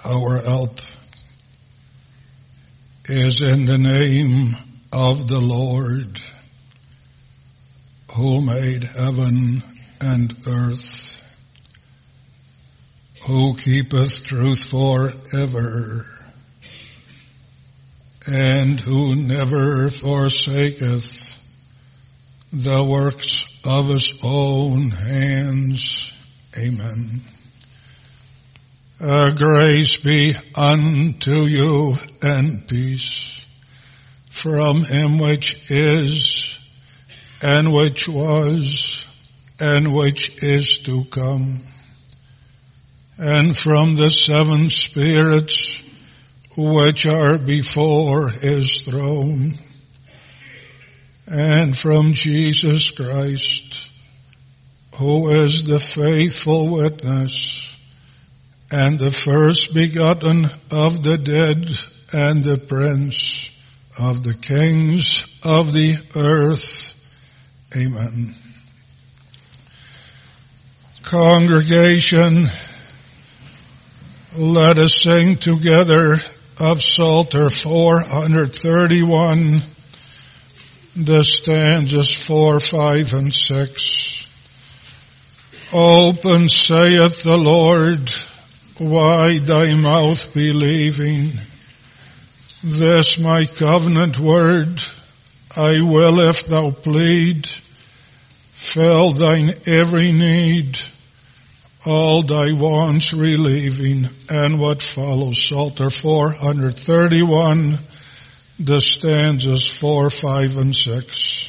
Our help is in the name of the Lord, who made heaven and earth, who keepeth truth forever, and who never forsaketh the works of his own hands. Amen. Grace be unto you and peace from him which is, and which was, and which is to come, and from the seven spirits which are before his throne, and from Jesus Christ, who is the faithful witness, and the first begotten of the dead, and the prince of the kings of the earth. Amen. Congregation, let us sing together of Psalter 431, the stanzas 4, 5, and 6. Open, saith the Lord, why thy mouth believing? This my covenant word, I will if thou plead. Fill thine every need, all thy wants relieving. And what follows, Psalter 431, the stanzas 4, 5, and 6.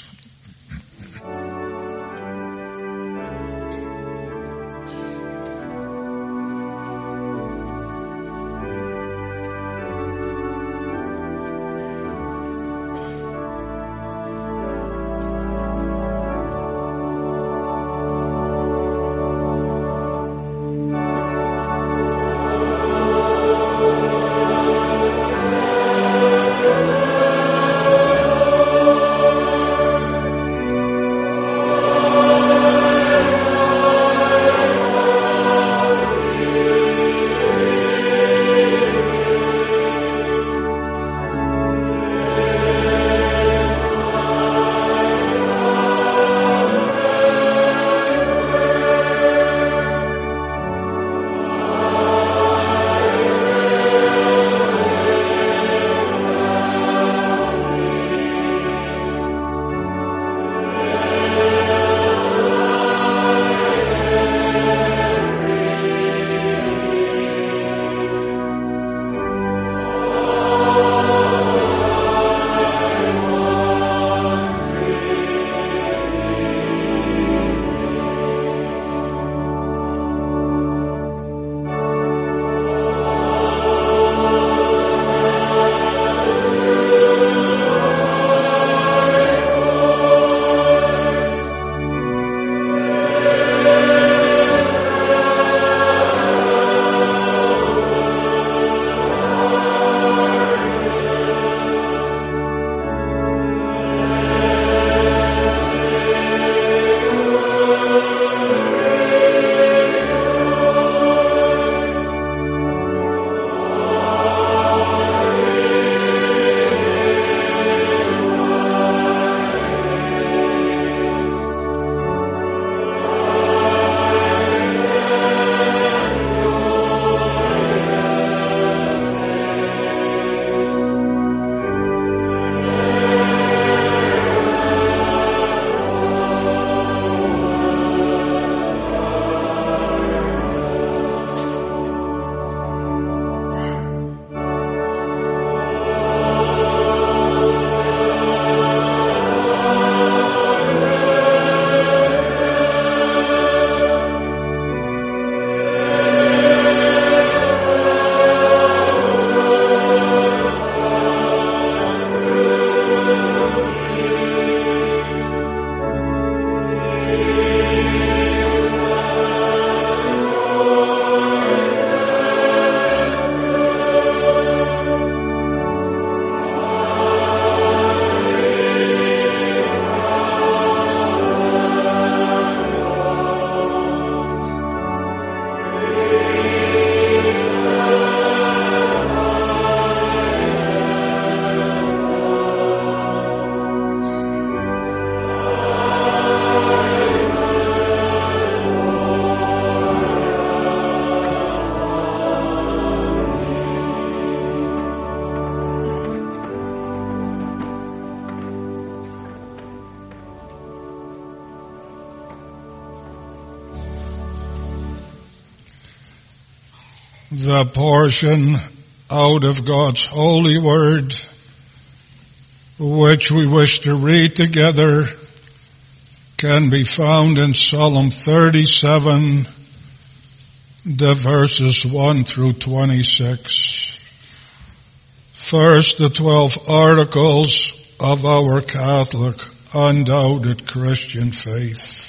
The portion out of God's holy word, which we wish to read together, can be found in Psalm 37, the verses 1 through 26. First, the 12 articles of our Catholic, undoubted Christian faith.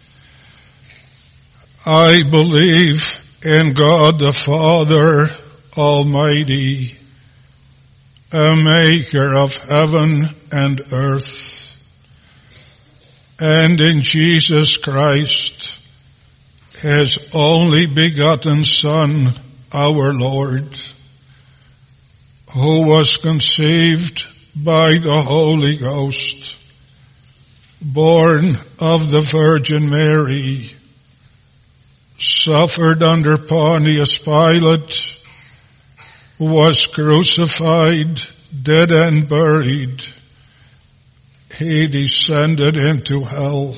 I believe in God the Father Almighty, a maker of heaven and earth, and in Jesus Christ, his only begotten Son, our Lord, who was conceived by the Holy Ghost, born of the Virgin Mary, suffered under Pontius Pilate, was crucified, dead and buried. He descended into hell.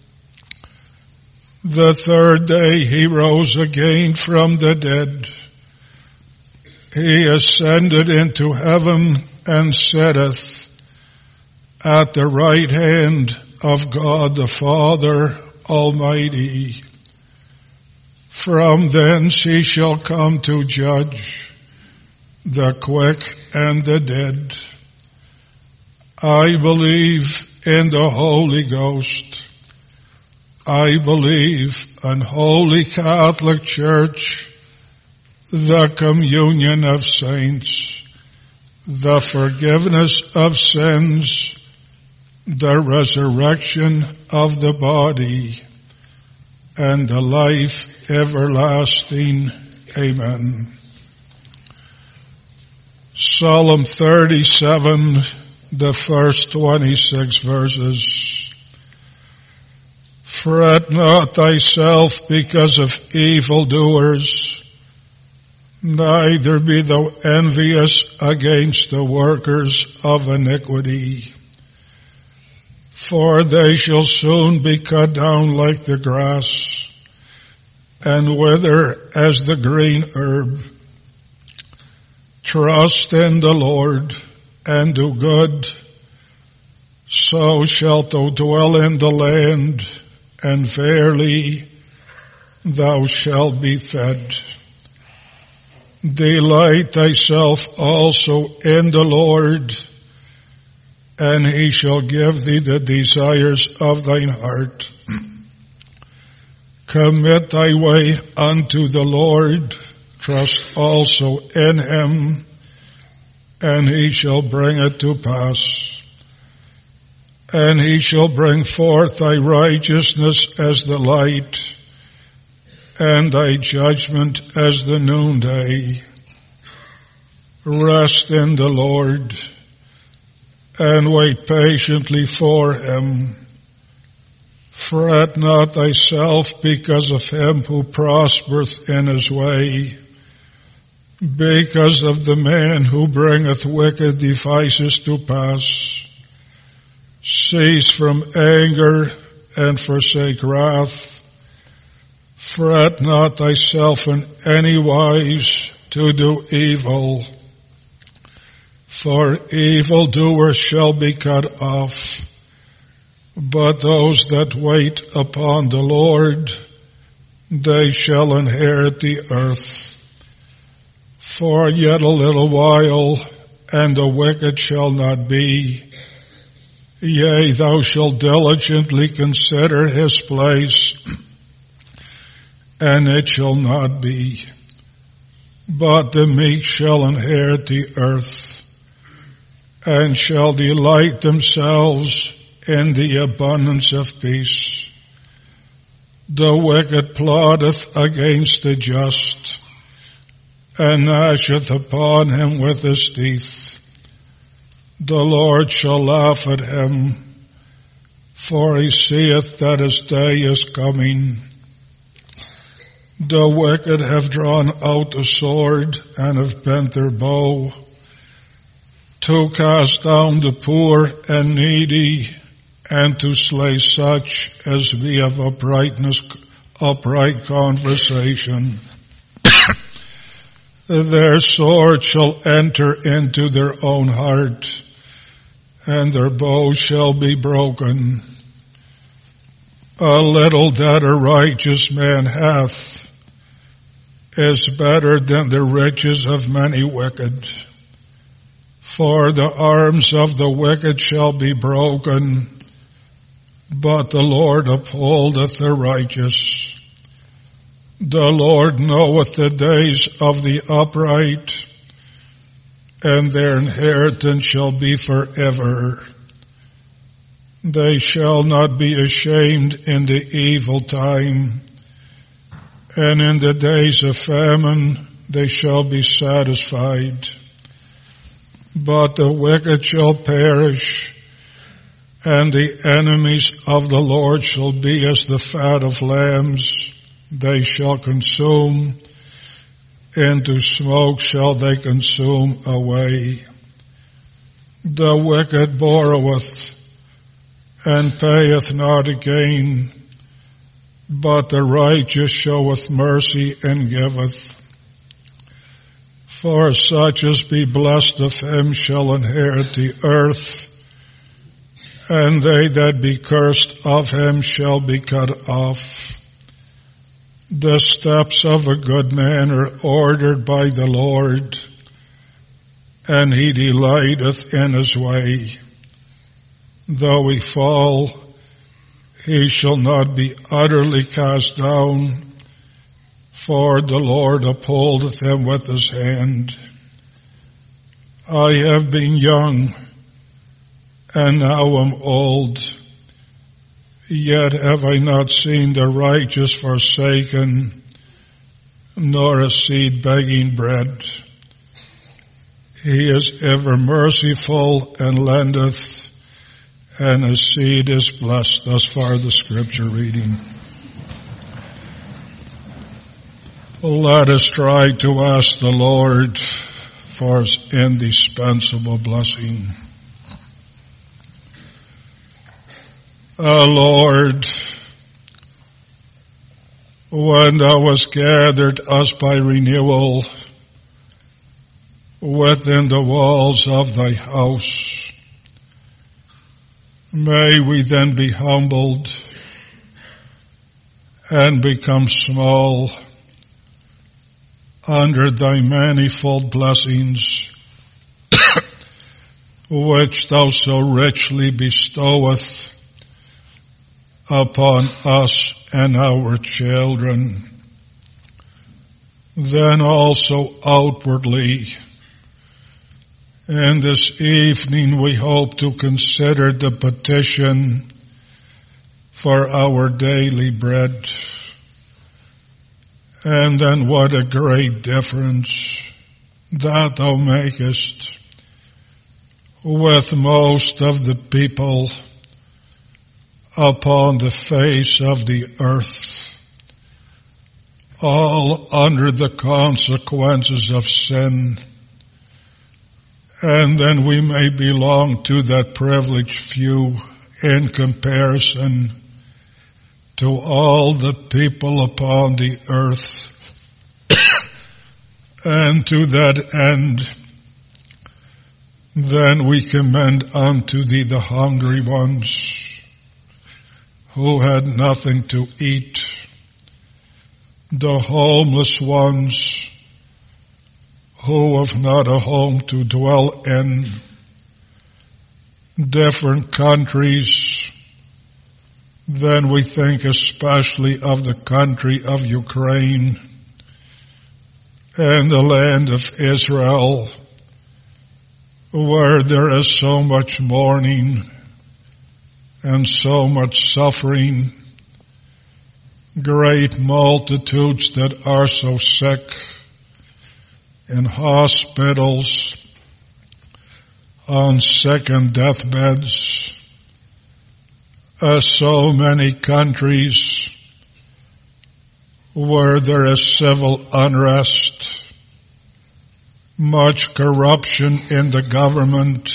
The third day he rose again from the dead. He ascended into heaven and sitteth at the right hand of God the Father Almighty. From thence he shall come to judge the quick and the dead. I believe in the Holy Ghost. I believe in Holy Catholic Church, the communion of saints, the forgiveness of sins, the resurrection of the body, and the life everlasting. Amen. Psalm 37, the first 26 verses. Fret not thyself because of evildoers, neither be thou envious against the workers of iniquity. For they shall soon be cut down like the grass, and wither as the green herb. Trust in the Lord, and do good, so shalt thou dwell in the land, and verily thou shalt be fed. Delight thyself also in the Lord, and he shall give thee the desires of thine heart. Commit thy way unto the Lord, trust also in him, and he shall bring it to pass. And he shall bring forth thy righteousness as the light, and thy judgment as the noonday. Rest in the Lord, and wait patiently for him. Fret not thyself because of him who prospereth in his way, because of the man who bringeth wicked devices to pass. Cease from anger and forsake wrath. Fret not thyself in any wise to do evil, for evildoers shall be cut off. But those that wait upon the Lord, they shall inherit the earth. For yet a little while, and the wicked shall not be. Yea, thou shalt diligently consider his place, and it shall not be. But the meek shall inherit the earth, and shall delight themselves in the abundance of peace. The wicked plotteth against the just, and gnasheth upon him with his teeth. The Lord shall laugh at him, for he seeth that his day is coming. The wicked have drawn out the sword and have bent their bow, to cast down the poor and needy, and to slay such as be of upright conversation. Their sword shall enter into their own heart, and their bow shall be broken. A little that a righteous man hath is better than the riches of many wicked. For the arms of the wicked shall be broken, but the Lord upholdeth the righteous. The Lord knoweth the days of the upright, and their inheritance shall be forever. They shall not be ashamed in the evil time, and in the days of famine they shall be satisfied. But the wicked shall perish, and the enemies of the Lord shall be as the fat of lambs. They shall consume, into smoke shall they consume away. The wicked borroweth, and payeth not again, but the righteous showeth mercy and giveth. For such as be blessed of him shall inherit the earth, and they that be cursed of him shall be cut off. The steps of a good man are ordered by the Lord, and he delighteth in his way. Though he fall, he shall not be utterly cast down, for the Lord upholdeth him with his hand. I have been young, and now am old, yet have I not seen the righteous forsaken, nor a seed begging bread. He is ever merciful and lendeth, and his seed is blessed. Thus far the scripture reading. Let us try to ask the Lord for his indispensable blessing. Lord, when thou hast gathered us by renewal within the walls of thy house, may we then be humbled and become small under thy manifold blessings, which thou so richly bestoweth upon us and our children. Then also outwardly, and this evening we hope to consider the petition for our daily bread. And then what a great difference that thou makest with most of the people upon the face of the earth, all under the consequences of sin. And then we may belong to that privileged few in comparison to all the people upon the earth. And to that end, then we commend unto thee the hungry ones who had nothing to eat, the homeless ones who have not a home to dwell in, different countries. Then we think especially of the country of Ukraine and the land of Israel, where there is so much mourning and so much suffering, great multitudes that are so sick in hospitals, on second deathbeds, so many countries where there is civil unrest, much corruption in the government,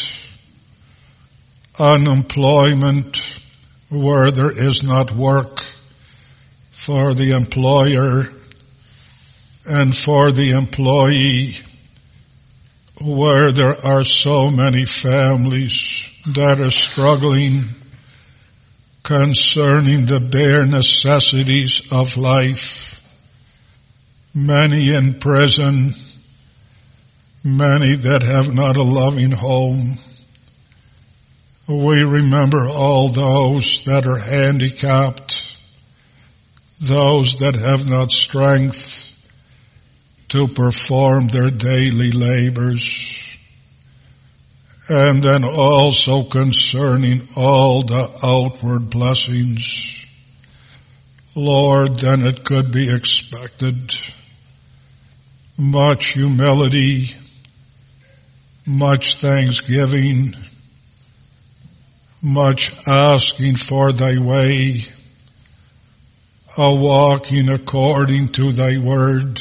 unemployment where there is not work for the employer, and for the employee, where there are so many families that are struggling concerning the bare necessities of life, many in prison, many that have not a loving home. We remember all those that are handicapped, those that have not strength to perform their daily labors. And then also concerning all the outward blessings. Lord, then it could be expected much humility, much thanksgiving, much asking for thy way, a walking according to thy word,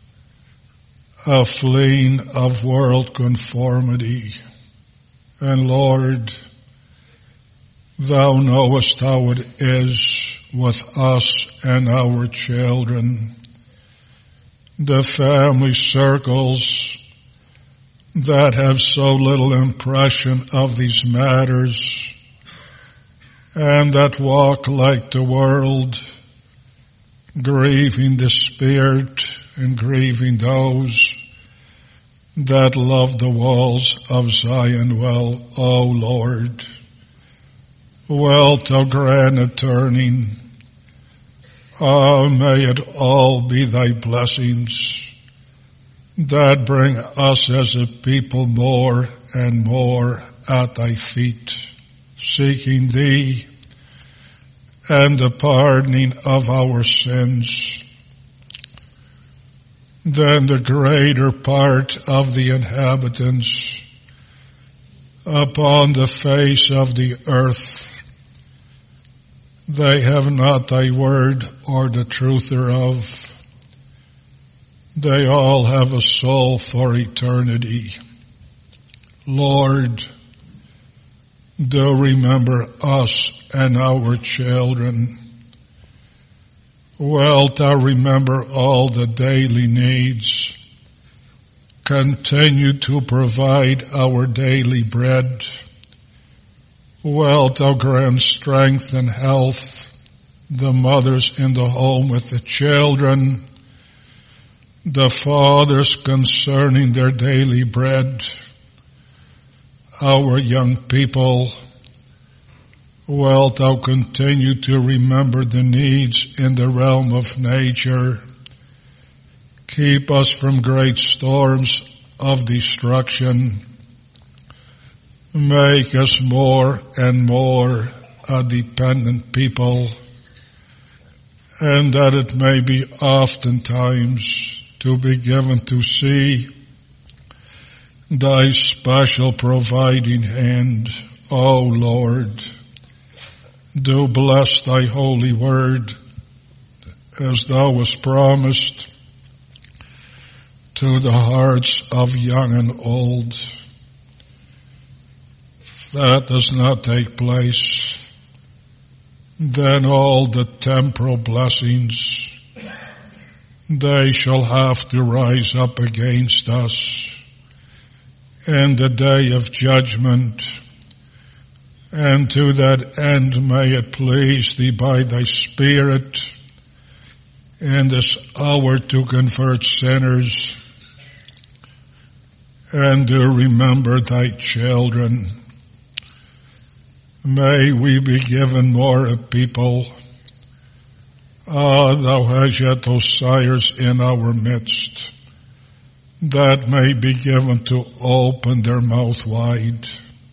a fleeing of world conformity. And Lord, thou knowest how it is with us and our children, the family circles that have so little impression of these matters and that walk like the world, grieving the Spirit and grieving those that love the walls of Zion well. O Lord, wilt thou grant a turning? May it all be thy blessings that bring us as a people more and more at thy feet, seeking thee and the pardoning of our sins. Then the greater part of the inhabitants upon the face of the earth, they have not thy word or the truth thereof. They all have a soul for eternity. Lord, do remember us and our children. Wilt thou remember all the daily needs? Continue to provide our daily bread. Wilt thou grant strength and health, the mothers in the home with the children, the fathers concerning their daily bread, our young people. Wilt thou continue to remember the needs in the realm of nature? Keep us from great storms of destruction. Make us more and more a dependent people, and that it may be oftentimes to be given to see thy special providing hand, O Lord. Do bless thy holy word as thou wast promised to the hearts of young and old. If that does not take place, then all the temporal blessings, they shall have to rise up against us in the day of judgment. And to that end may it please thee by thy Spirit in this hour to convert sinners and to remember thy children. May we be given more a people. Thou hast yet those sires in our midst that may be given to open their mouth wide.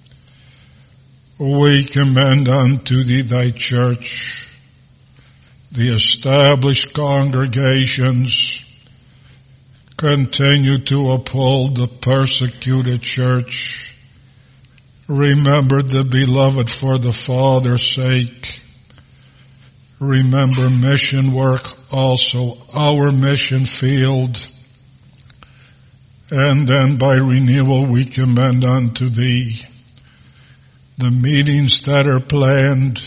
We commend unto thee thy church, the established congregations. Continue to uphold the persecuted church. Remember the beloved for the Father's sake. Remember mission work also, our mission field. And then by renewal we commend unto thee the meetings that are planned.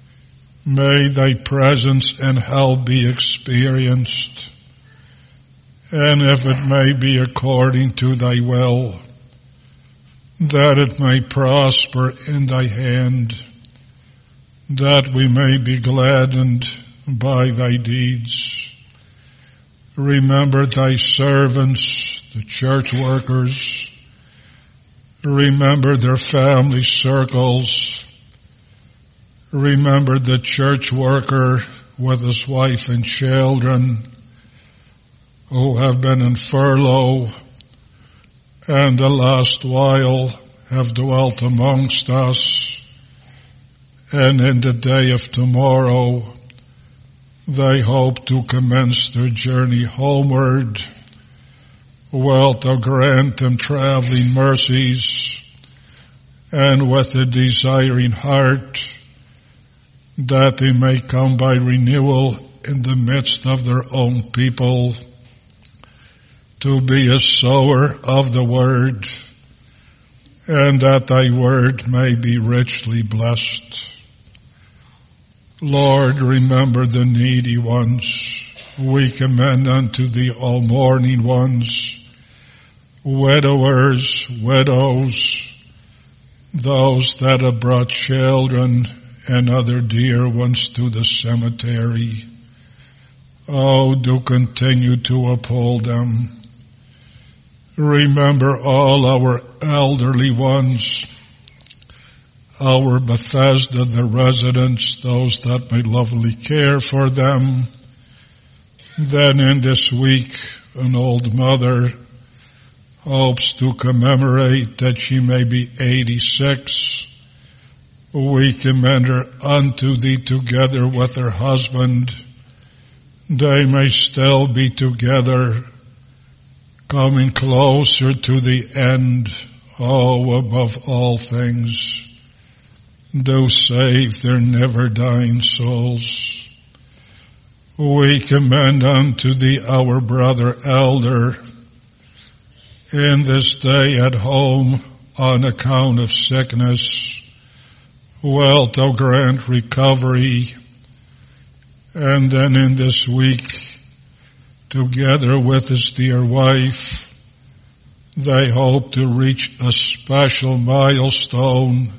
May thy presence and help be experienced. and if it may be according to thy will, that it may prosper in thy hand, that we may be gladdened by thy deeds. Remember thy servants, the church workers. Remember their family circles. Remember the church worker with his wife and children who have been in furlough and the last while have dwelt amongst us, and in the day of tomorrow they hope to commence their journey homeward. Wilt thou grant them traveling mercies, and with a desiring heart, that they may come by renewal in the midst of their own people, to be a sower of the word, and that thy word may be richly blessed. Lord, remember the needy ones. We commend unto thee all mourning ones, widowers, widows, those that have brought children and other dear ones to the cemetery. Oh, do continue to uphold them. Remember all our elderly ones, our Bethesda, the residents, those that may lovingly care for them. Then in this week, an old mother hopes to commemorate that she may be 86. We commend her unto thee together with her husband. They may still be together, coming closer to the end. Oh, above all things, do save their never-dying souls. We commend unto thee our brother elder, in this day at home on account of sickness. Wilt thou grant recovery, and then in this week, together with his dear wife, they hope to reach a special milestone,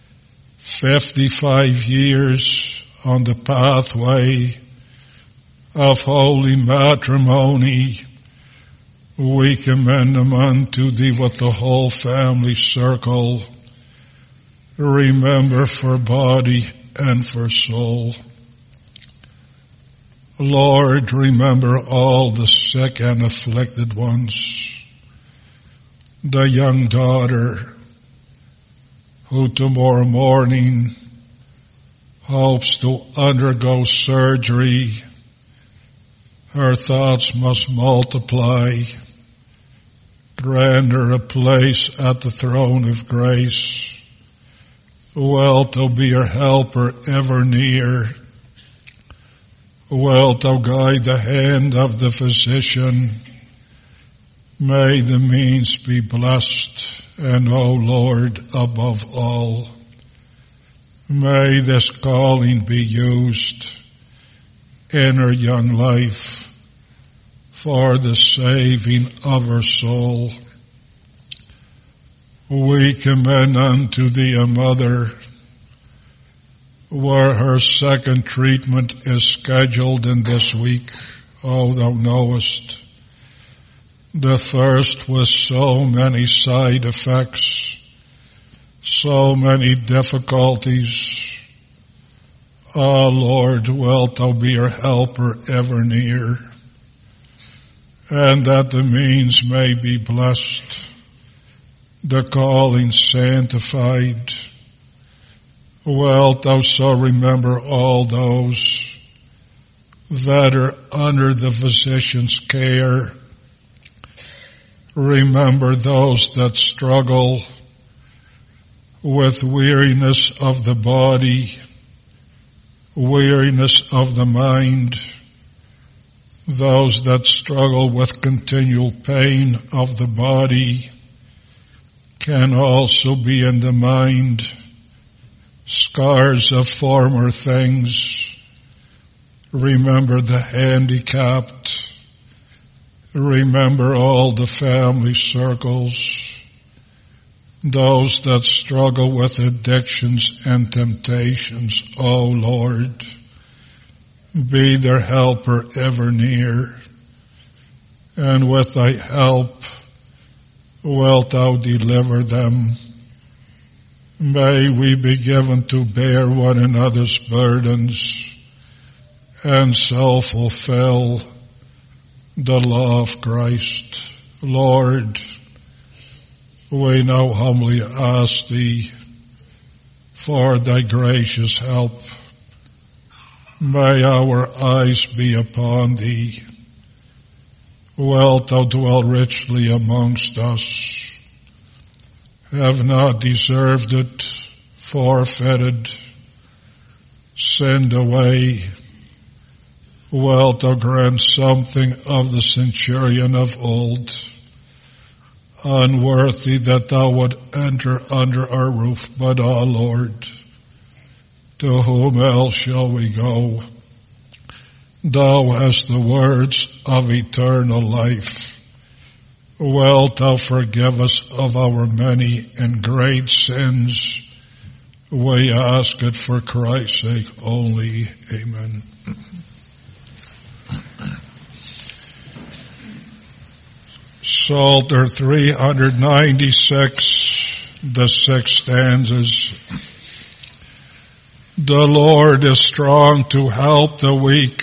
55 years on the pathway of holy matrimony. We commend them unto thee with the whole family circle. Remember for body and for soul. Lord, remember all the sick and afflicted ones. The young daughter who tomorrow morning hopes to undergo surgery. Her thoughts must multiply. Grant her a place at the throne of grace. Wilt thou be her helper ever near? Wilt thou guide the hand of the physician? May the means be blessed, and O Lord, above all, may this calling be used in her young life for the saving of her soul. We commend unto thee a mother where her second treatment is scheduled in this week. Oh, thou knowest. The first with so many side effects, so many difficulties. Oh, Lord, wilt thou be her helper ever near, and that the means may be blessed, the calling sanctified. Wilt thou so remember all those that are under the physician's care. Remember those that struggle with weariness of the body, weariness of the mind, those that struggle with continual pain of the body, can also be in the mind, scars of former things. Remember the handicapped, Remember all the family circles, those that struggle with addictions and temptations, O Lord. Be their helper ever near, and with thy help wilt thou deliver them. May we be given to bear one another's burdens and so fulfill the law of Christ. Lord, we now humbly ask thee for thy gracious help. May our eyes be upon thee. Wilt thou dwell richly amongst us? Have not deserved it, forfeited, sinned away. Wilt thou grant something of the centurion of old, unworthy that thou would enter under our roof, but, O Lord, to whom else shall we go? Thou hast the words of eternal life. Wilt thou forgive us of our many and great sins? We ask it for Christ's sake only. Amen. Psalter 396, the 6 stanzas. The Lord is strong to help the weak,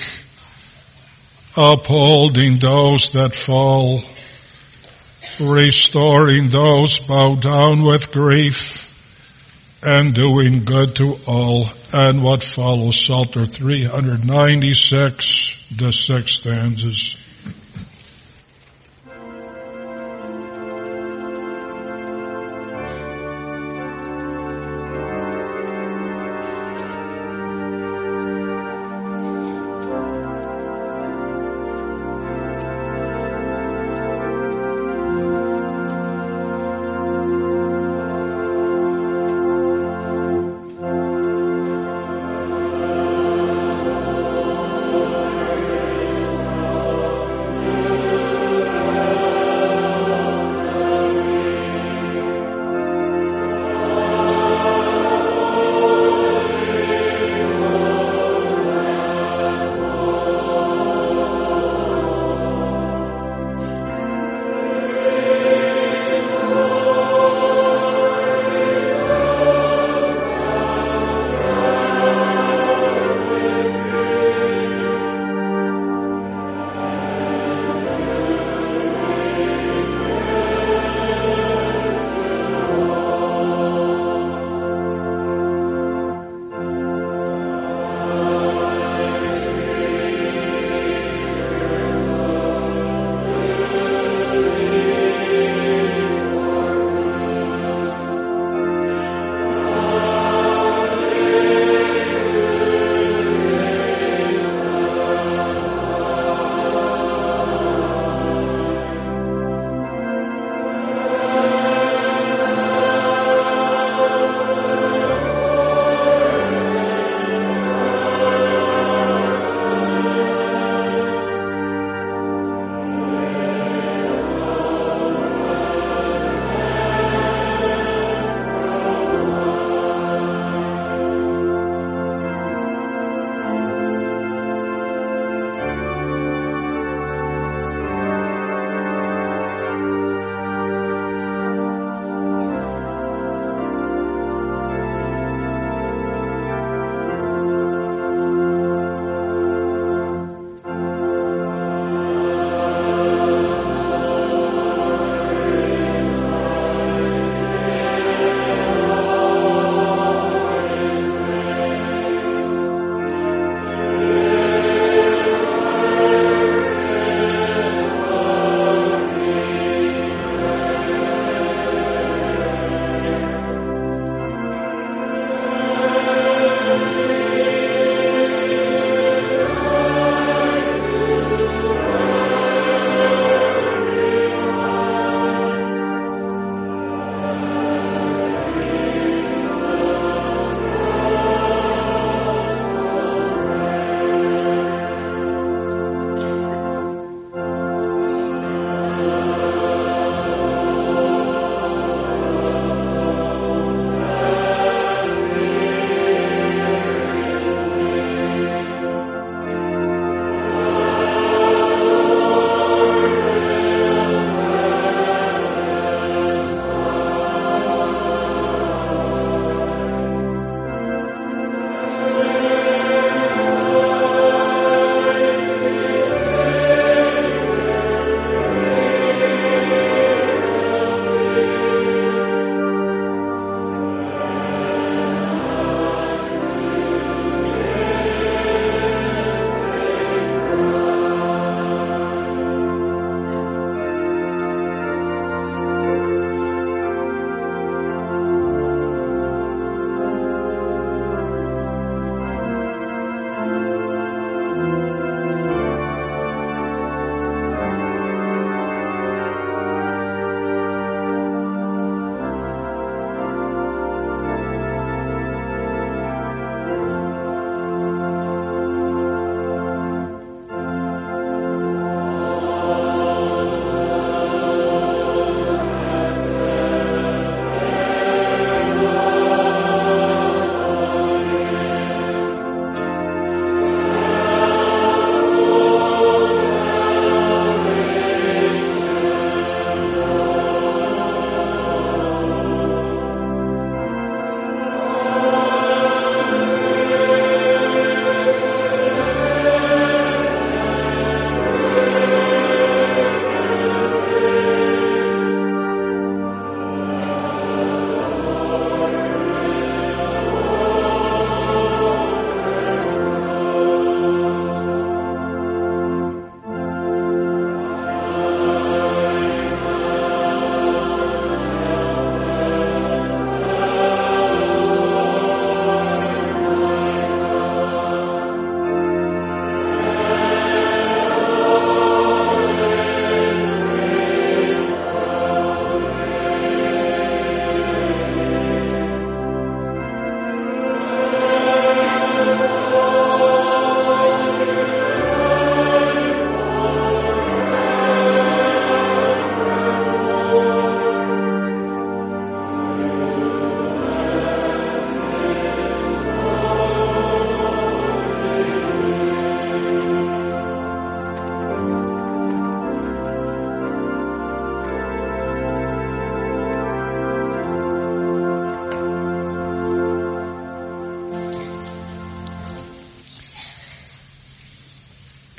upholding those that fall, restoring those bowed down with grief, and doing good to all. And what follows, Psalter 396, the 6 stanzas.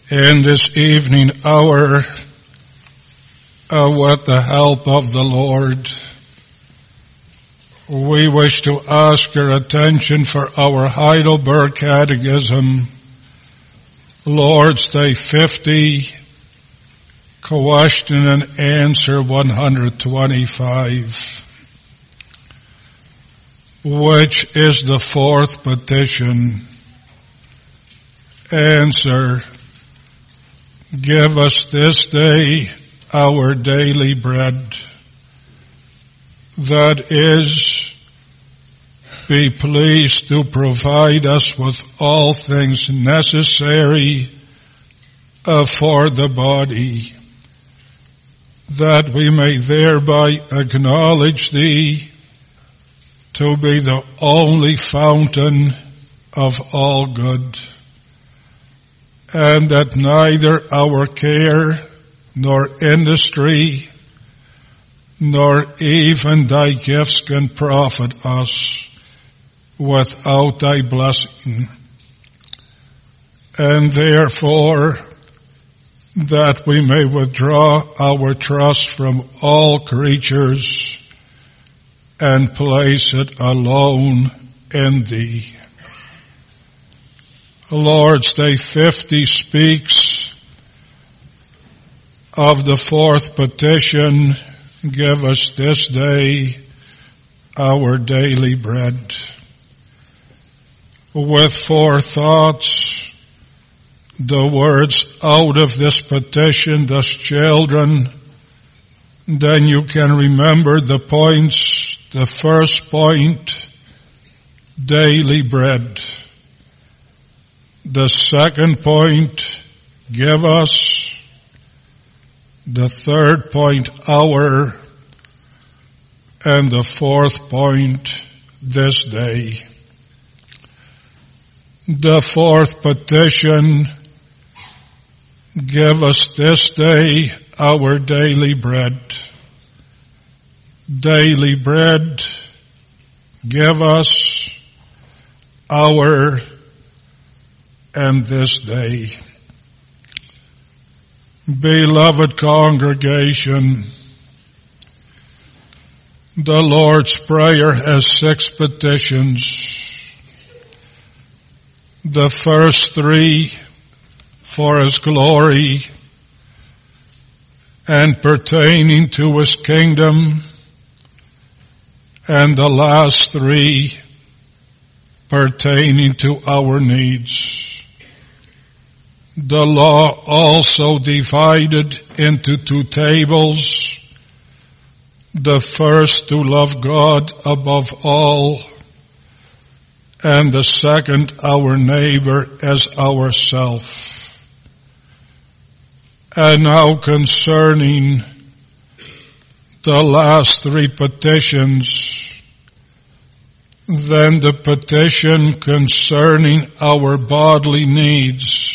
in this evening hour, with the help of the Lord, we wish to ask your attention for our Heidelberg Catechism, Lord's Day 50, question and answer 125, which is the fourth petition. Answer: give us this day our daily bread. That is, be pleased to provide us with all things necessary for the body, that we may thereby acknowledge thee to be the only fountain of all good, and that neither our care nor industry nor even thy gifts can profit us without thy blessing. And therefore, that we may withdraw our trust from all creatures and place it alone in thee. Lord's Day 50 speaks of the fourth petition, give us this day our daily bread. With four thoughts, the words out of this petition, thus children, then you can remember the points. The first point, daily bread. The second point, give us. The third point, our. And the fourth point, this day. The fourth petition, give us this day our daily bread. Daily bread, give us our and this day. Beloved congregation, the Lord's Prayer has 6 petitions. The first 3 for His glory and pertaining to His kingdom, and the last 3 pertaining to our needs. The law also divided into 2 tables. The first, to love God above all, and the second, our neighbor as ourself. And now concerning the last 3 petitions, then the petition concerning our bodily needs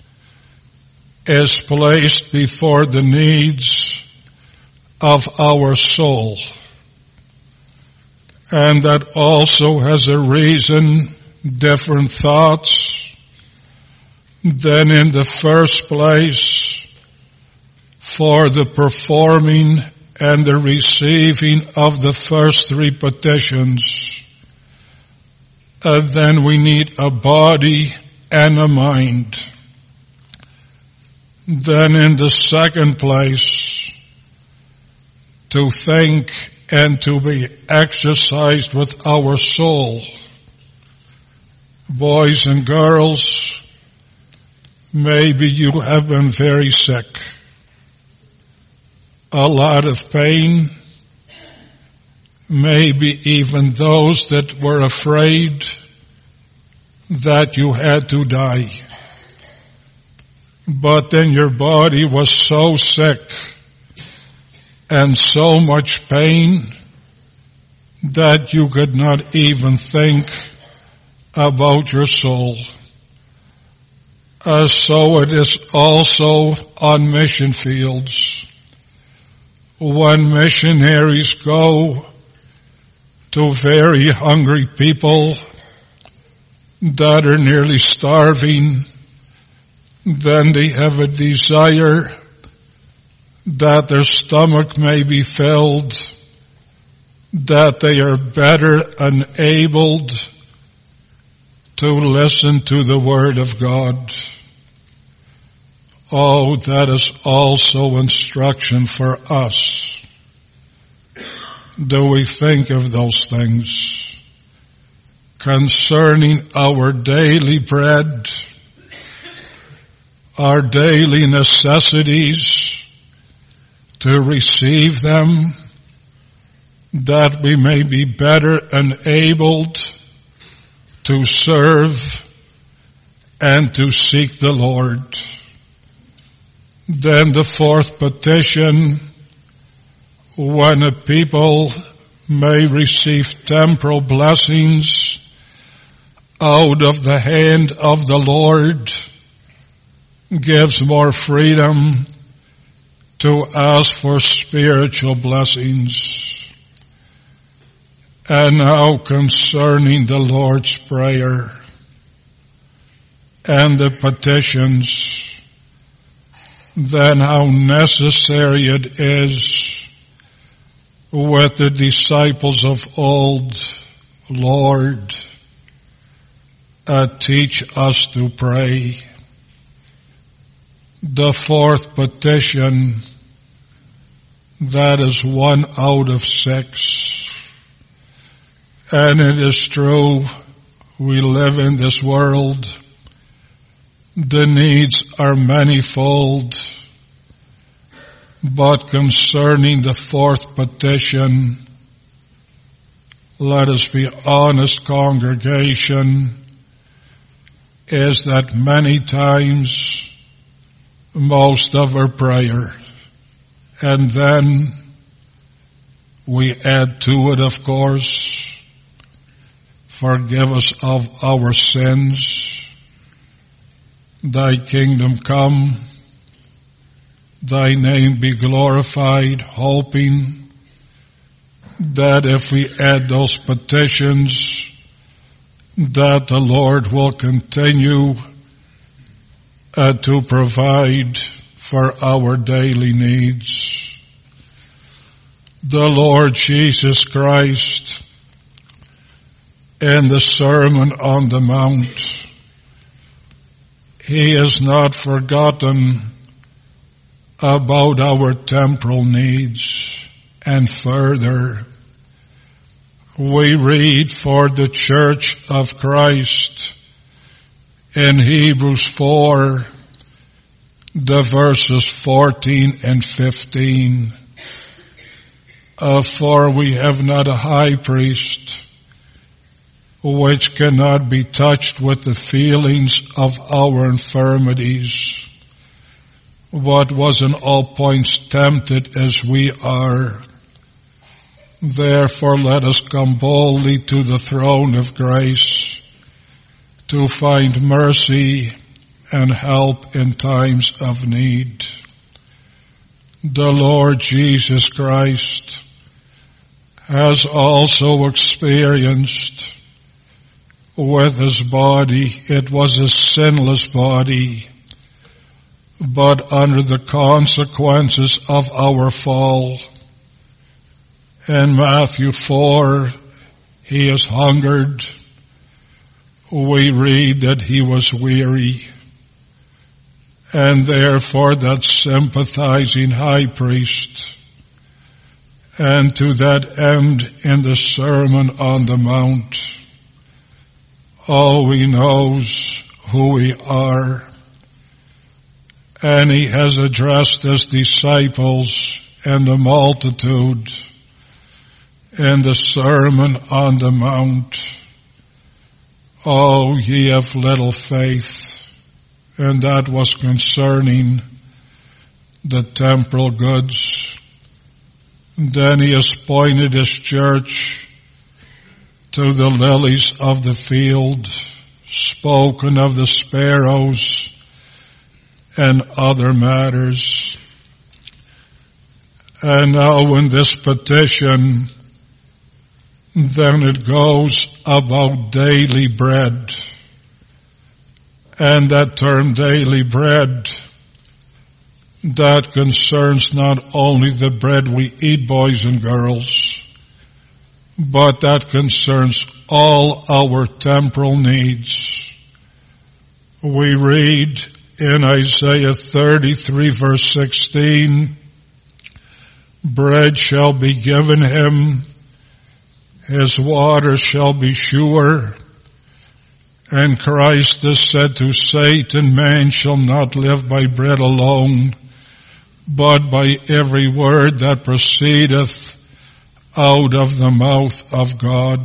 is placed before the needs of our soul. And that also has a reason, different thoughts. Then in the first place, for the performing and the receiving of the first 3 petitions, then we need a body and a mind. Then in the second place, to think and to be exercised with our soul. Boys and girls, maybe you have been very sick. A lot of pain. Maybe even those that were afraid that you had to die. But then your body was so sick and so much pain that you could not even think about your soul. So it is also on mission fields. When missionaries go to very hungry people that are nearly starving, Then they have a desire that their stomach may be filled, that they are better enabled to listen to the Word of God. Oh, that is also instruction for us. Do we think of those things concerning our daily bread, our daily necessities, to receive them, that we may be better enabled to serve and to seek the Lord? Then the fourth petition, when a people may receive temporal blessings out of the hand of the Lord, gives more freedom to ask for spiritual blessings. And now concerning the Lord's Prayer and the petitions, then how necessary it is with the disciples of old, Lord, teach us to pray. The fourth petition, that is 1 out of 6. And it is true, we live in this world. The needs are manifold. But concerning the fourth petition, let us be honest, congregation, is that many times most of our prayer, and then we add to it, of course, forgive us of our sins, thy kingdom come, thy name be glorified, hoping that if we add those petitions, that the Lord will continue to provide for our daily needs. The Lord Jesus Christ in the Sermon on the Mount, He has not forgotten about our temporal needs. And further, we read for the Church of Christ in Hebrews 4, the verses 14 and 15. For we have not a high priest which cannot be touched with the feelings of our infirmities, but was in all points tempted as we are. Therefore let us come boldly to the throne of grace to find mercy and help in times of need. The Lord Jesus Christ has also experienced with His body, it was a sinless body, but under the consequences of our fall. In Matthew 4, He has hungered. We read that He was weary. And therefore that sympathizing high priest, and to that end in the Sermon on the Mount, He knows who we are. And He has addressed His disciples and the multitude in the Sermon on the Mount. Oh, ye of little faith. And that was concerning the temporal goods. Then He has pointed His church to the lilies of the field, spoken of the sparrows and other matters. And now in this petition, then it goes about daily bread. And that term daily bread, that concerns not only the bread we eat, boys and girls, but that concerns all our temporal needs. We read in Isaiah 33 verse 16, bread shall be given him, his water shall be sure. And Christ has said to Satan, man shall not live by bread alone, but by every word that proceedeth out of the mouth of God.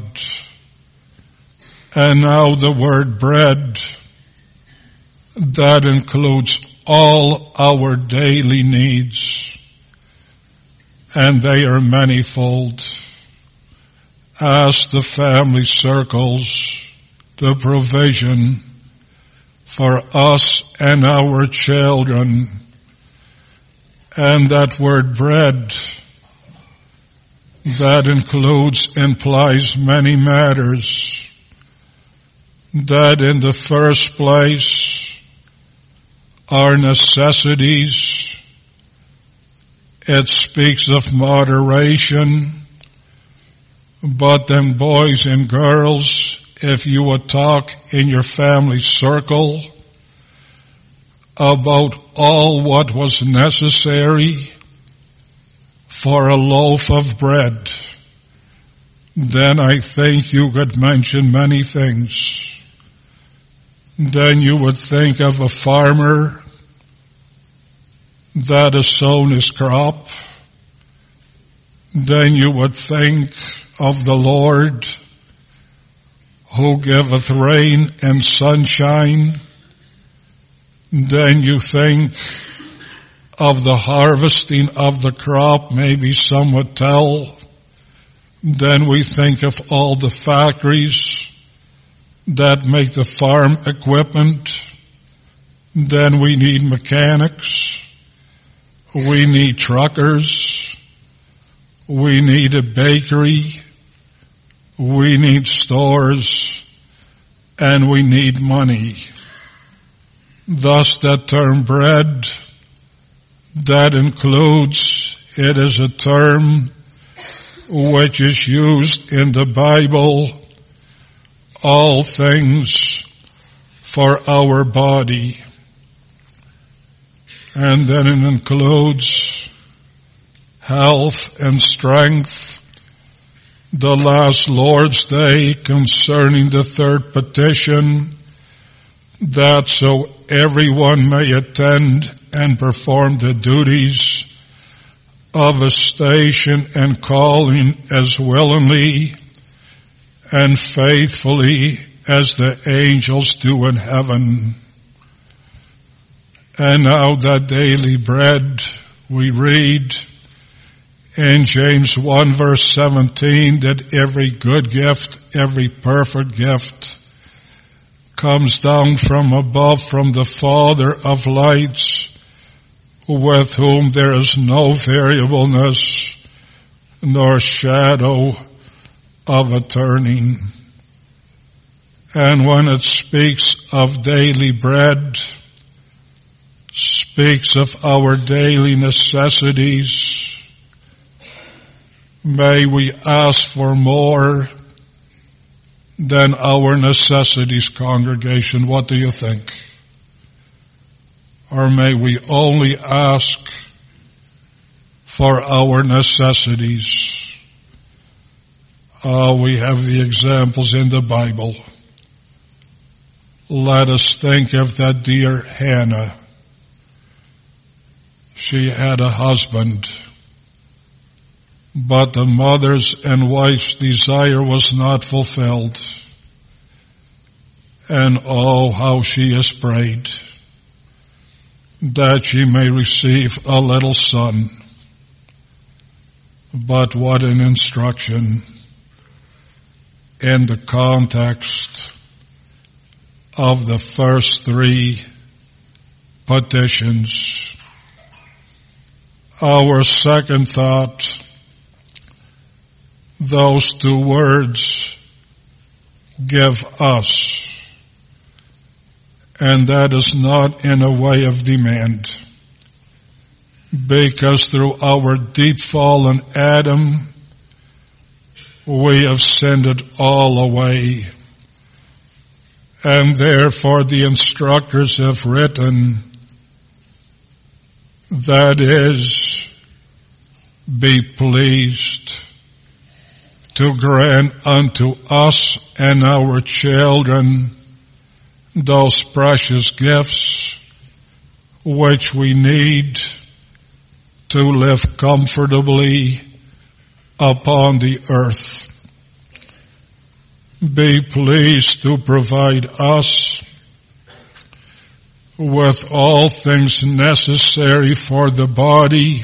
And now the word bread, that includes all our daily needs, and they are manifold. Ask the family circles the provision for us and our children. And that word bread, that implies many matters. That in the first place, our necessities. It speaks of moderation. But then boys and girls, if you would talk in your family circle about all what was necessary for a loaf of bread, then I think you could mention many things. Then you would think of a farmer that has sown his crop. Then you would think of the Lord who giveth rain and sunshine. Then you think of the harvesting of the crop, maybe some would tell. Then we think of all the factories that make the farm equipment. Then we need mechanics. We need truckers. We need a bakery. We need stores, and we need money. Thus that term bread, that includes, it is a term which is used in the Bible, all things for our body. And then it includes health and strength. The last Lord's Day concerning the third petition, that so everyone may attend and perform the duties of a station and calling as willingly and faithfully as the angels do in heaven. And now that daily bread, we read in James 1 verse 17 that every good gift, every perfect gift comes down from above, from the Father of lights, with whom there is no variableness nor shadow of a turning. And when it speaks of daily bread, speaks of our daily necessities, may we ask for more than our necessities, congregation. What do you think? Or may we only ask for our necessities? We have the examples in the Bible. Let us think of that dear Hannah. She had a husband, but the mother's and wife's desire was not fulfilled. And oh, how she has prayed that she may receive a little son. But what an instruction in the context of the first three petitions. Our second thought, those two words, give us. and that is not in a way of demand. Because through our deep fall in Adam, we have sinned it all away. And therefore the instructors have written, that is, be pleased to grant unto us and our children those precious gifts which we need to live comfortably upon the earth. Be pleased to provide us with all things necessary for the body.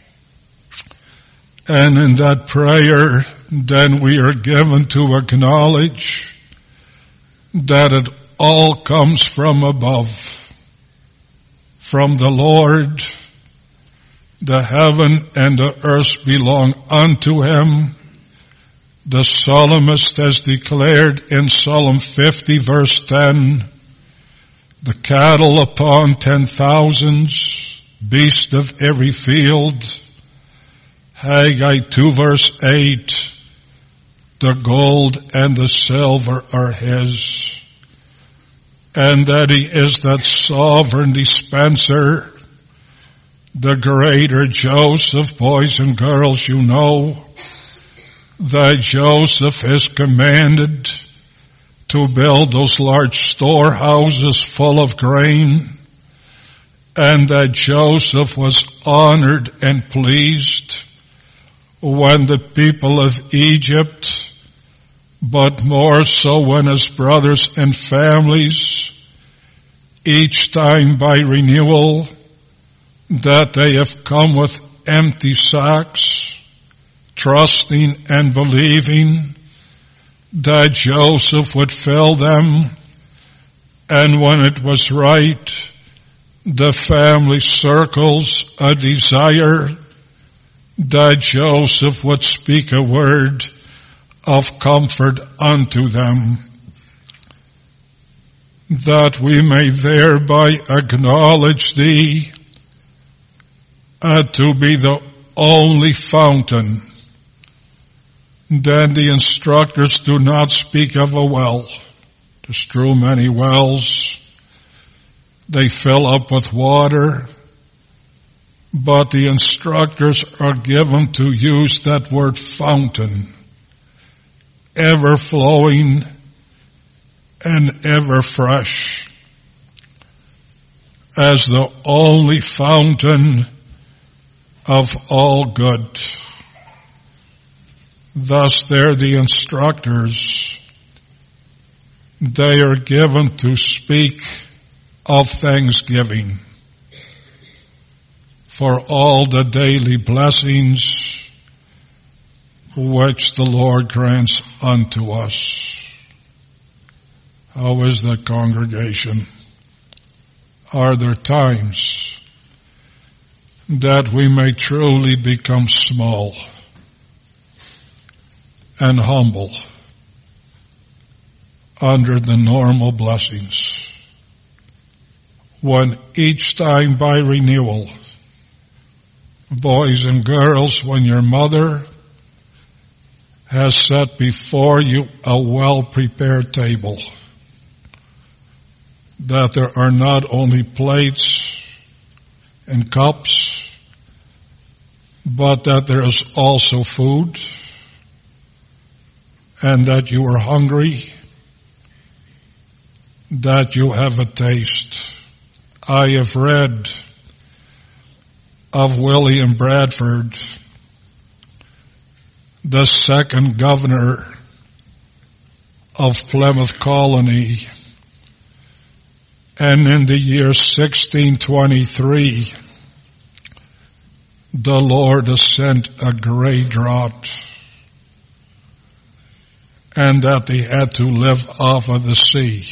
And in that prayer, then we are given to acknowledge that it all comes from above, from the Lord. The heaven and the earth belong unto him. The psalmist has declared in Psalm 50 verse 10, the cattle upon 10,000s, beasts of every field. Haggai 2 verse 8, the gold and the silver are his. And that he is that sovereign dispenser, the greater Joseph. Boys and girls, you know that Joseph is commanded to build those large storehouses full of grain, and that Joseph was honored and pleased when the people of Egypt, but more so when his brothers and families, each time by renewal, that they have come with empty sacks, trusting and believing that Joseph would fill them. And when it was right, the family circles a desire that Joseph would speak a word of comfort unto them, that we may thereby acknowledge thee to be the only fountain. Then the instructors do not speak of a well. There's true many wells. They fill up with water. But the instructors are given to use that word fountain. Ever flowing and ever fresh. As the only fountain of all good. Thus there the instructors, they are given to speak of thanksgiving for all the daily blessings which the Lord grants unto us. How is the congregation? Are there times that we may truly become small and humble under the normal blessings, when each time by renewal, boys and girls, when your mother has set before you a well-prepared table, that there are not only plates and cups, but that there is also food, and that you are hungry, that you have a taste. I have read of William Bradford, the second governor of Plymouth Colony, and in the year 1623, the Lord has sent a great drought, and that they had to live off of the sea,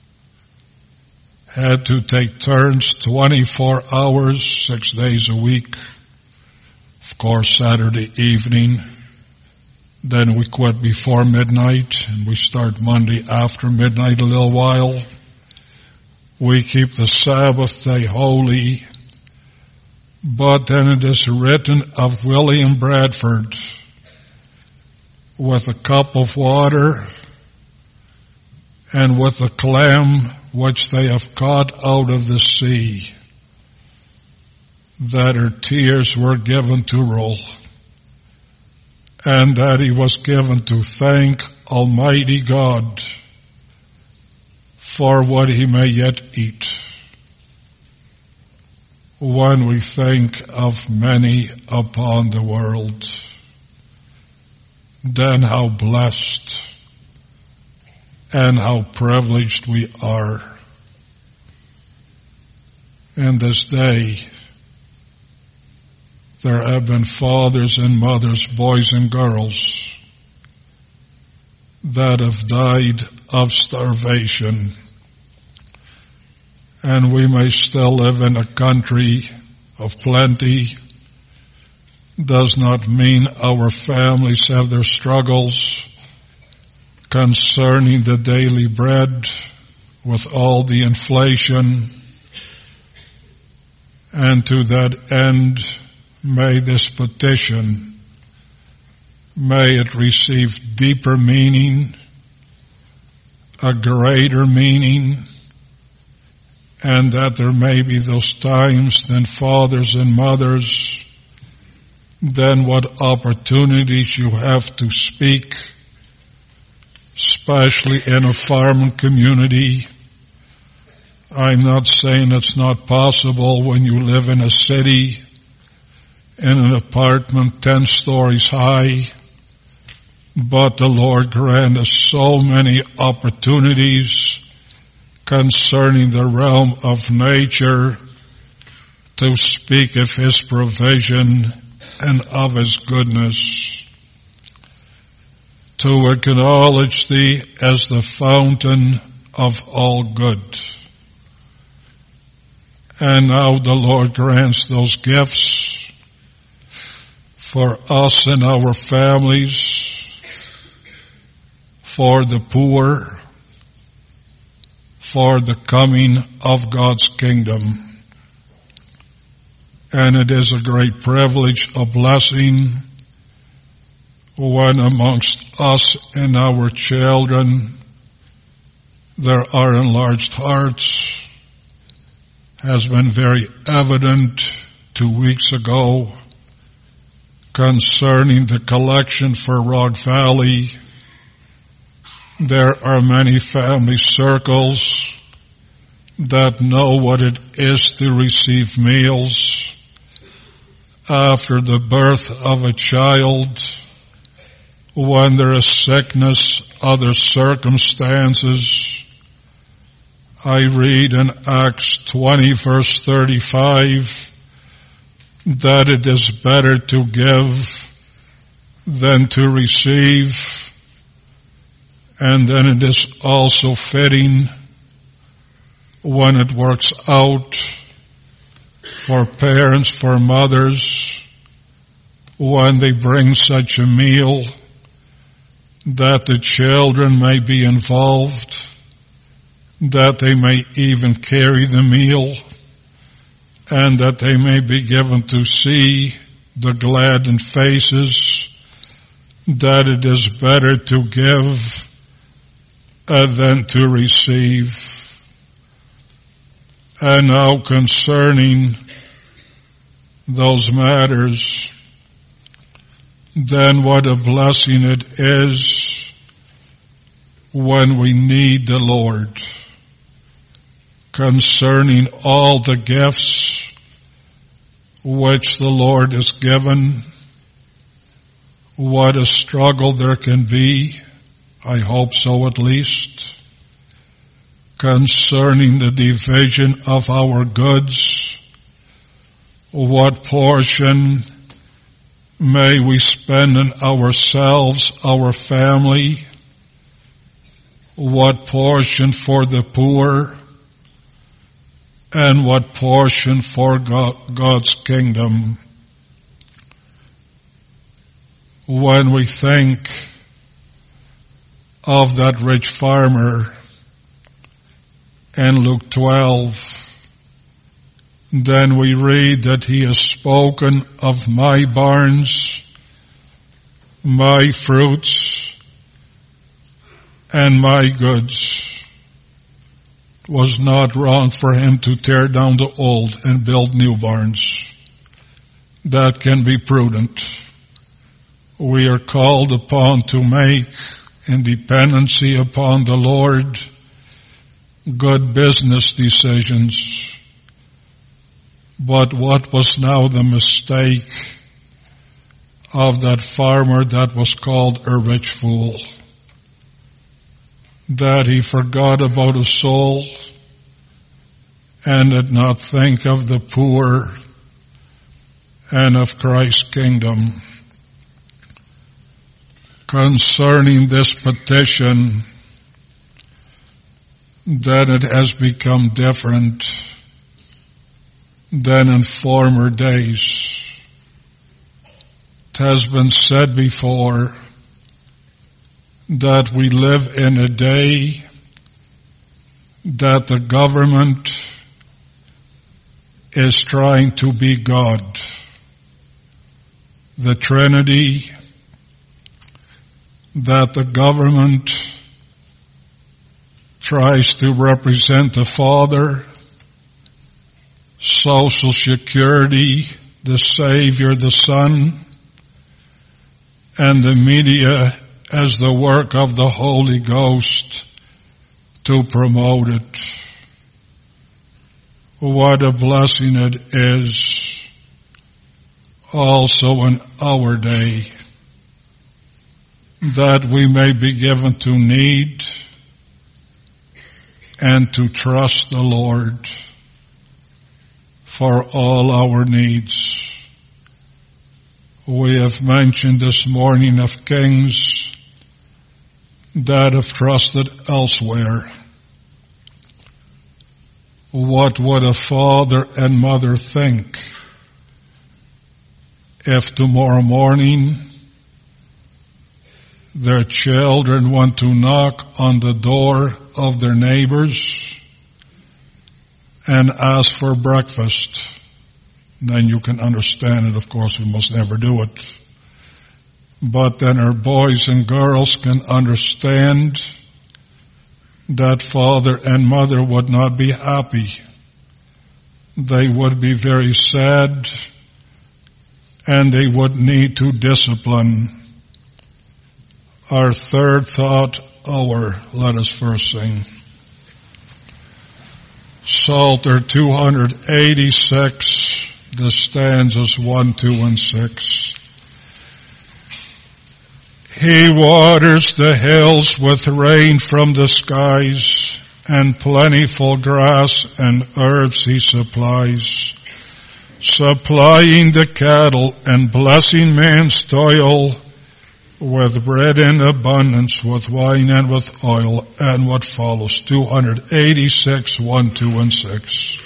had to take turns 24 hours, 6 days a week, of course Saturday evening, then we quit before midnight, and we start Monday after midnight a little while, we keep the Sabbath day holy. But then it is written of William Bradford, with a cup of water and with a clam which they have caught out of the sea, that her tears were given to roll, and that he was given to thank Almighty God for what he may yet eat. When we think of many upon the world, then how blessed and how privileged we are. In this day, there have been fathers and mothers, boys and girls, that have died of starvation. And we may still live in a country of plenty. Does not mean our families have their struggles concerning the daily bread with all the inflation. And to that end, may this petition, may it receive deeper meaning, a greater meaning, and that there may be those times then fathers and mothers, then what opportunities you have to speak, especially in a farming community. I'm not saying it's not possible when you live in a city, in an apartment 10 stories high, but the Lord grant us so many opportunities concerning the realm of nature to speak of His provision and of His goodness, to acknowledge Thee as the fountain of all good. And now the Lord grants those gifts for us and our families, for the poor, for the coming of God's kingdom. And it is a great privilege, a blessing, when amongst us and our children there are enlarged hearts, has been very evident 2 weeks ago concerning the collection for Rock Valley. There are many family circles that know what it is to receive meals after the birth of a child, when there is sickness, other circumstances. I read in Acts 20 verse 35 that it is better to give than to receive. And then it is also fitting when it works out for parents, for mothers, when they bring such a meal, that the children may be involved, that they may even carry the meal, and that they may be given to see the gladdened faces, that it is better to give than to receive. And now concerning those matters, then what a blessing it is when we need the Lord. Concerning all the gifts which the Lord has given, what a struggle there can be, I hope so at least, concerning the division of our goods. What portion may we spend on ourselves, our family? What portion for the poor? And what portion for God's kingdom? When we think of that rich farmer in Luke 12. Then we read that he has spoken of my barns, my fruits, and my goods. It was not wrong for him to tear down the old and build new barns. That can be prudent. We are called upon to make, in dependency upon the Lord, good business decisions. But what was now the mistake of that farmer that was called a rich fool? That he forgot about his soul and did not think of the poor and of Christ's kingdom. Concerning this petition, that it has become different than in former days. It has been said before that we live in a day that the government is trying to be God. The Trinity, that the government tries to represent the Father, Social Security, the Savior, the Son, and the media as the work of the Holy Ghost to promote it. What a blessing it is also in our day that we may be given to need and to trust the Lord for all our needs. We have mentioned this morning of kings that have trusted elsewhere. What would a father and mother think if tomorrow morning their children want to knock on the door of their neighbors and ask for breakfast? Then you can understand it. Of course, we must never do it. But then our boys and girls can understand that father and mother would not be happy. They would be very sad, and they would need to discipline. Our third thought hour, let us first sing. Psalter 286, the stanzas 1, 2, and 6. He waters the hills with rain from the skies, and plentiful grass and herbs he supplies, supplying the cattle and blessing man's toil, with bread in abundance, with wine and with oil. And what follows, 286, 1, 2, and 6.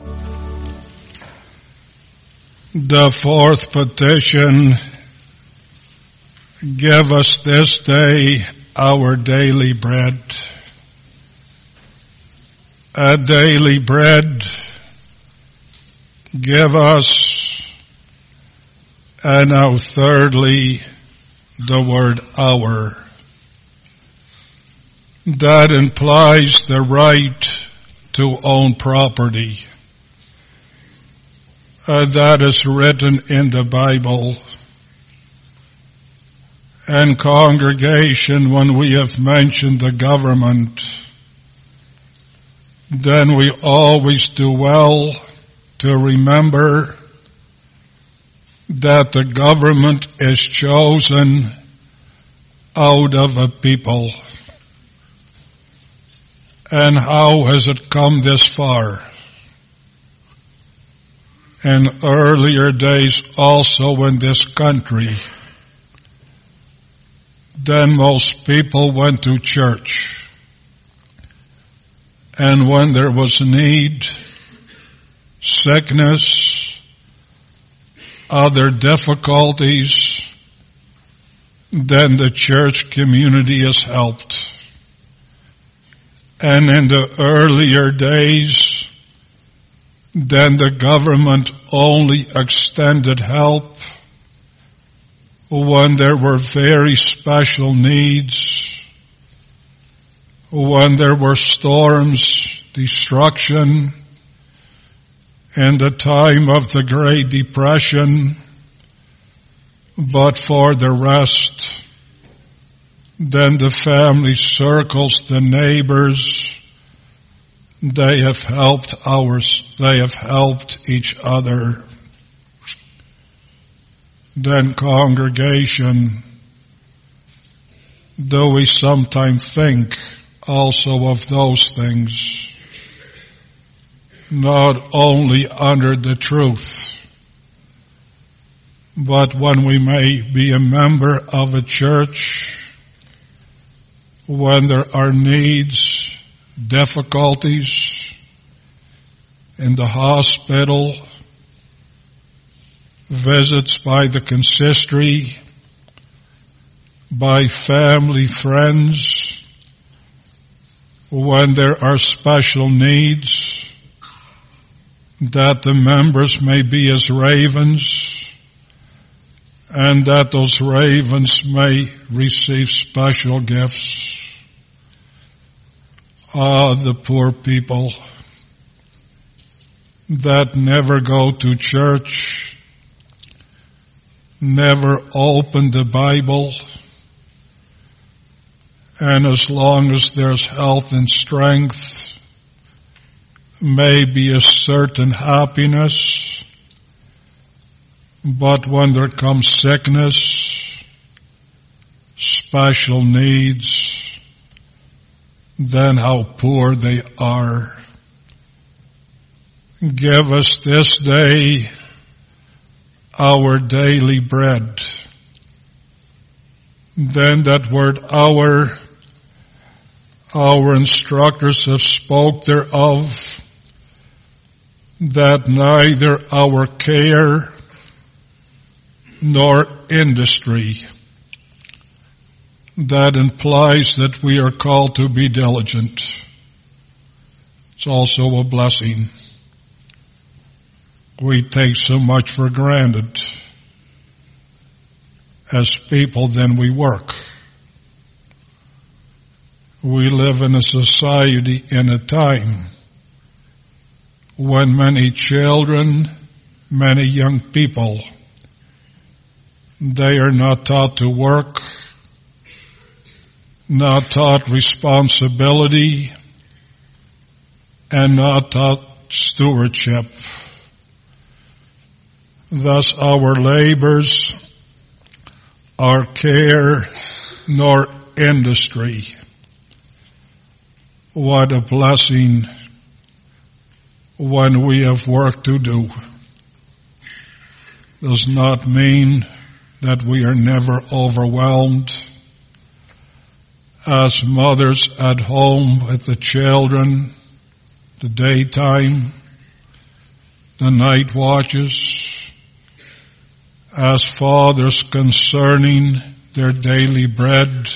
The fourth petition, give us this day our daily bread. A daily bread, give us. And now thirdly, the word our. That implies the right to own property. That is written in the Bible. And congregation, when we have mentioned the government, then we always do well to remember that the government is chosen out of a people. And how has it come this far? In earlier days also in this country, then most people went to church. And when there was need, sickness, other difficulties, then the church community is helped. And in the earlier days, then the government only extended help when there were very special needs, when there were storms, destruction, in the time of the Great Depression. But for the rest, then the family circles, the neighbors, they have helped each other. Then congregation, do we sometimes think also of those things, not only under the truth, but when we may be a member of a church, when there are needs, difficulties in the hospital, visits by the consistory, by family, friends, when there are special needs, that the members may be as ravens, and that those ravens may receive special gifts. The poor people that never go to church, never open the Bible, and as long as there's health and strength, may be a certain happiness, but when there comes sickness, special needs, then how poor they are. Give us this day our daily bread. Then that word our instructors have spoke thereof, that neither our care nor industry. That implies that we are called to be diligent. It's also a blessing. We take so much for granted. As people, then we work. We live in a society in a time when many children, many young people, they are not taught to work, not taught responsibility, and not taught stewardship. Thus our labors, our care, nor industry. What a blessing when we have work to do. Does not mean that we are never overwhelmed. As mothers at home with the children, the daytime, the night watches, as fathers concerning their daily bread.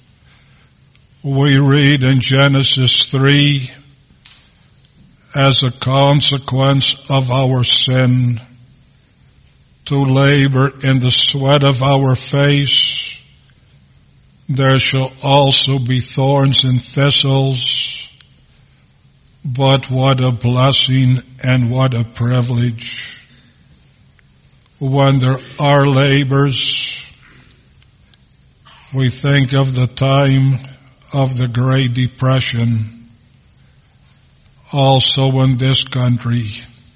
We read in Genesis 3, as a consequence of our sin, to labor in the sweat of our face, there shall also be thorns and thistles, but what a blessing and what a privilege when there are labors. We think of the time of the Great Depression, also in this country,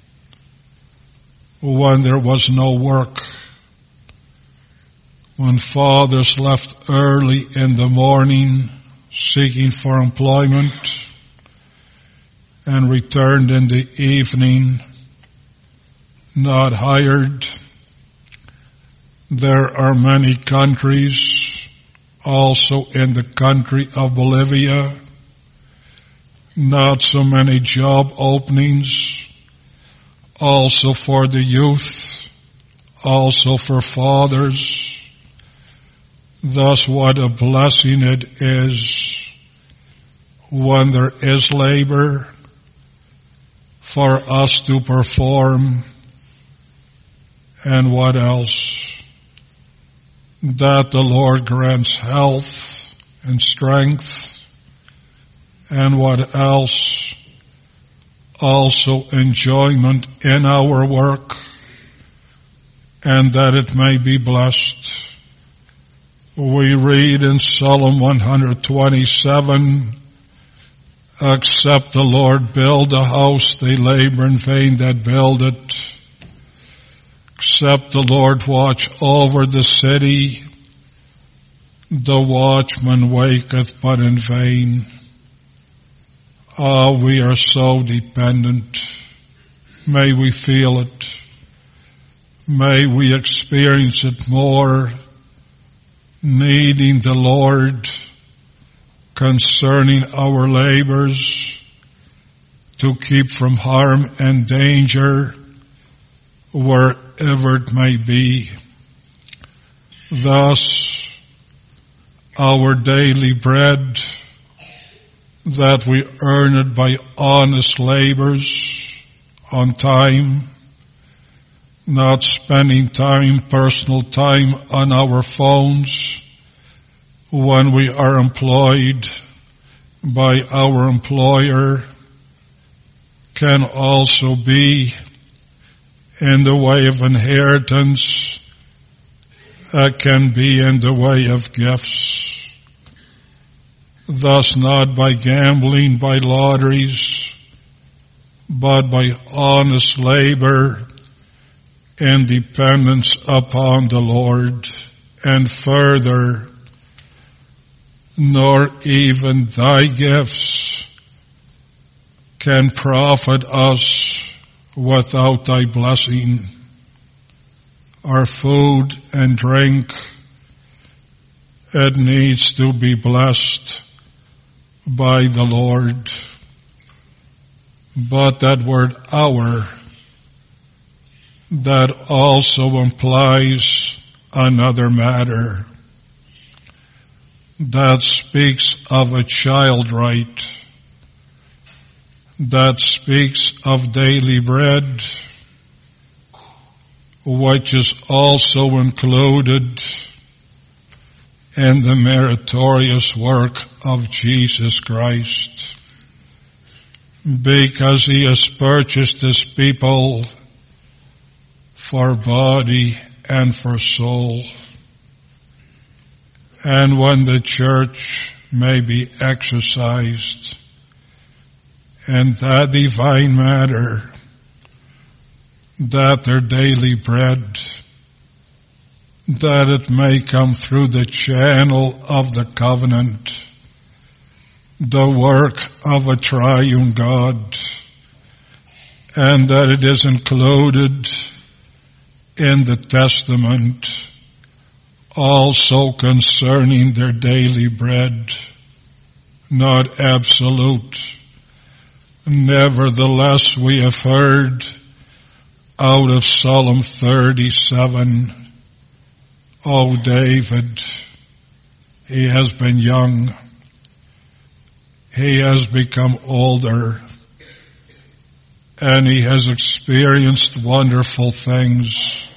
when there was no work, when fathers left early in the morning seeking for employment and returned in the evening not hired. There are many countries, also in the country of Bolivia, not so many job openings, also for the youth, also for fathers. Thus what a blessing it is when there is labor for us to perform. And what else? That the Lord grants health and strength. And what else? Also enjoyment in our work, and that it may be blessed. We read in Psalm 127, except the Lord build a house, they labor in vain that build it. Except the Lord watch over the city, the watchman waketh but in vain. Ah, we are so dependent. May we feel it. May we experience it more, needing the Lord concerning our labors to keep from harm and danger wherever it may be. Thus, our daily bread, that we earn it by honest labors on time, not spending time, personal time on our phones when we are employed by our employer, can also be in the way of inheritance, can be in the way of gifts. Thus not by gambling, by lotteries, but by honest labor and dependence upon the Lord. And further, nor even thy gifts can profit us without thy blessing. Our food and drink, it needs to be blessed by the Lord. But that word our, that also implies another matter. That speaks of a child right. That speaks of daily bread, which is also included in the meritorious work of Jesus Christ, because he has purchased his people for body and for soul. And when the church may be exercised in that divine matter, that their daily bread, that it may come through the channel of the covenant, the work of a triune God, and that it is included in the testament also concerning their daily bread, not absolute. Nevertheless, we have heard out of Psalm 37. O David, he has been young. He has become older. And he has experienced wonderful things.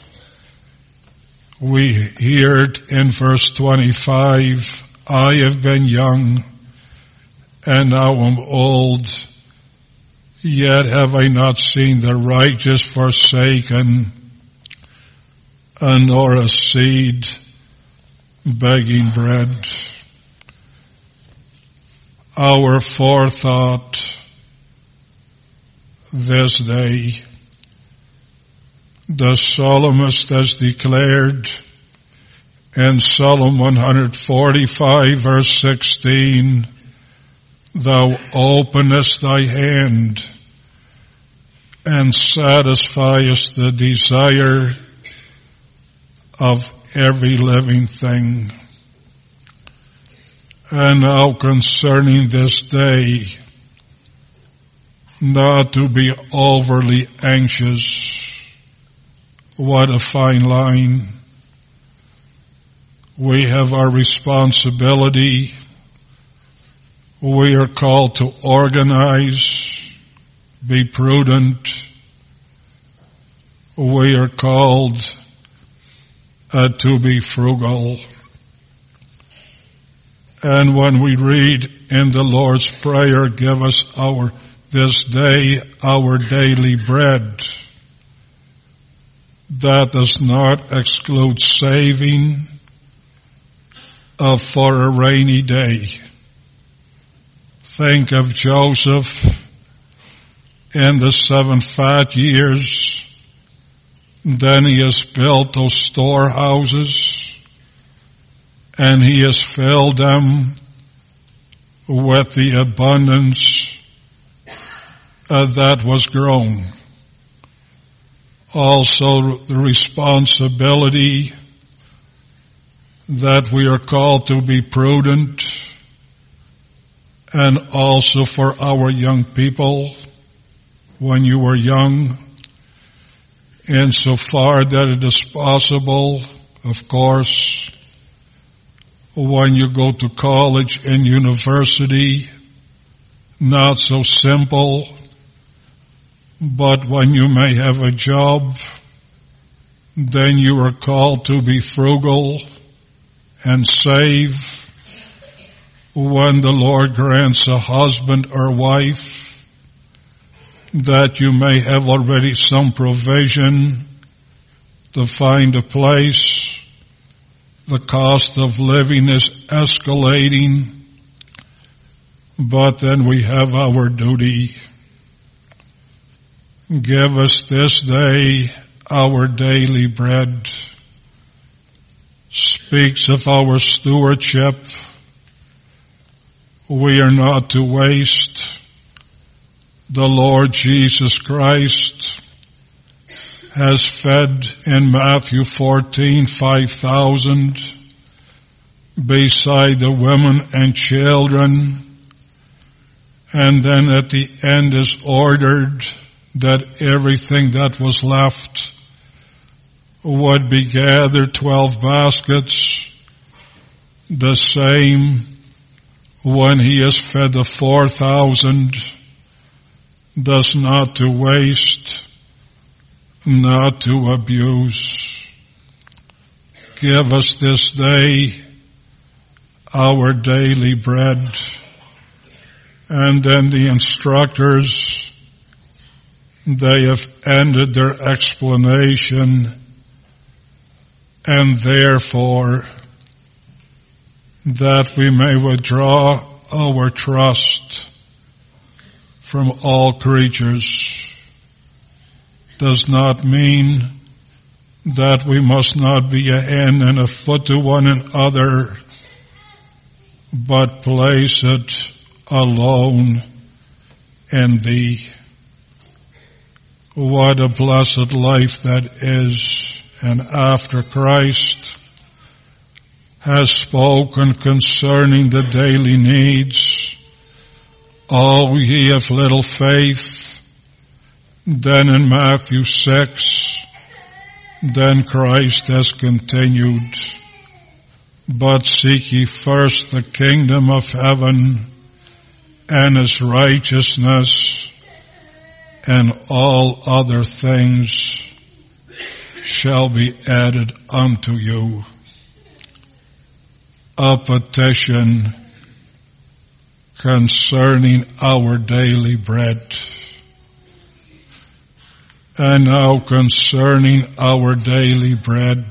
We hear it in verse 25, I have been young, and now am old, yet have I not seen the righteous forsaken, nor a seed begging bread. Our forethought this day, the psalmist has declared in Psalm 145 verse 16, Thou openest thy hand and satisfiest the desire of every living thing. And now concerning this day, not to be overly anxious. What a fine line. We have our responsibility. We are called to organize, be prudent. We are called to be frugal. And when we read in the Lord's Prayer, give us this day our daily bread, that does not exclude saving for a rainy day. Think of Joseph in the 7 fat years. Then he has built those storehouses and he has filled them with the abundance that was grown. Also the responsibility that we are called to be prudent, and also for our young people, when you are young, insofar that it is possible, of course, when you go to college and university, not so simple, but when you may have a job, then you are called to be frugal and save. When the Lord grants a husband or wife, that you may have already some provision to find a place. The cost of living is escalating, but then we have our duty. Give us this day our daily bread. Speaks of our stewardship. We are not to waste. The Lord Jesus Christ has fed in Matthew 14 5,000 beside the women and children, and then at the end is ordered that everything that was left would be gathered, 12 baskets, the same when he has fed the 4,000, thus not to waste, not to abuse. Give us this day our daily bread. And then the instructors, they have ended their explanation, and therefore that we may withdraw our trust from all creatures does not mean that we must not be a hand and a foot to one another, but place it alone in Thee. What a blessed life that is. And after Christ has spoken concerning the daily needs, O ye of little faith, Then in Matthew 6, then Christ has continued, but seek ye first the kingdom of heaven and his righteousness, and all other things shall be added unto you. A petition concerning our daily bread. And now concerning our daily bread,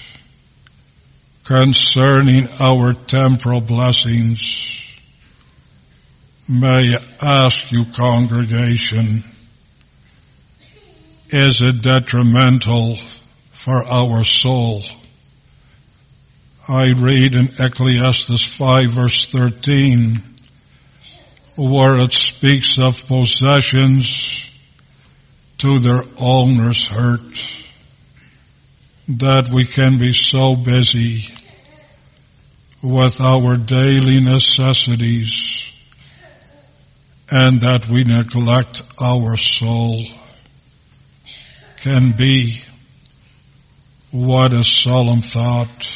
concerning our temporal blessings, may I ask you, congregation, is it detrimental for our soul? I read in Ecclesiastes 5 verse 13, where it speaks of possessions to their owner's hurt, that we can be so busy with our daily necessities and that we neglect our soul. Can be. What a solemn thought.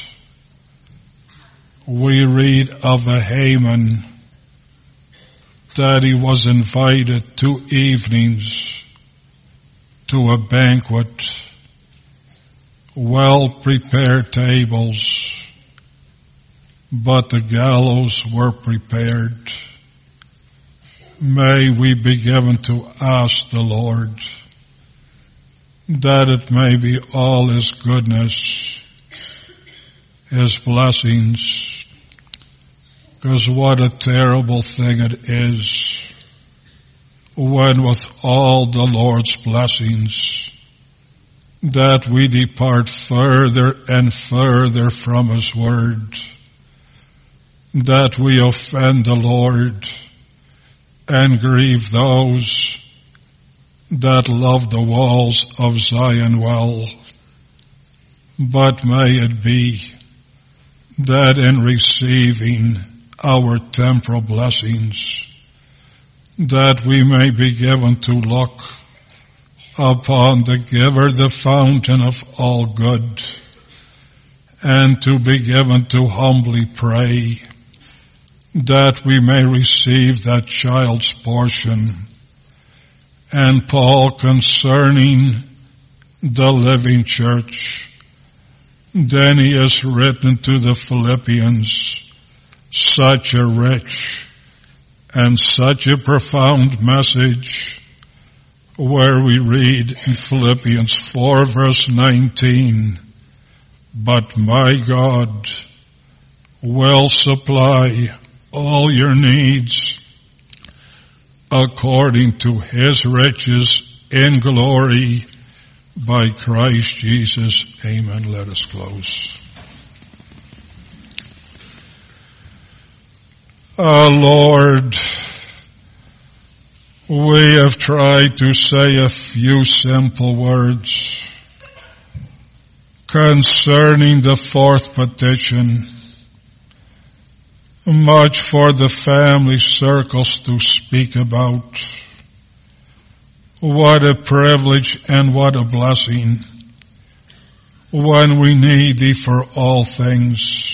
We read of a Haman that he was invited 2 evenings to a banquet, well-prepared tables, but the gallows were prepared. May we be given to ask the Lord that it may be all his goodness, his blessings, because what a terrible thing it is when with all the Lord's blessings that we depart further and further from his word, that we offend the Lord and grieve those that love the walls of Zion well. But may it be that in receiving our temporal blessings, that we may be given to look upon the giver, the fountain of all good, and to be given to humbly pray that we may receive that child's portion. And Paul, concerning the living church, then he has written to the Philippians such a rich and such a profound message, where we read in Philippians 4 verse 19, but my God will supply all your needs according to his riches in glory by Christ Jesus. Amen. Let us close. Lord, we have tried to say a few simple words concerning the fourth petition. Much for the family circles to speak about. What a privilege and what a blessing when we need thee for all things,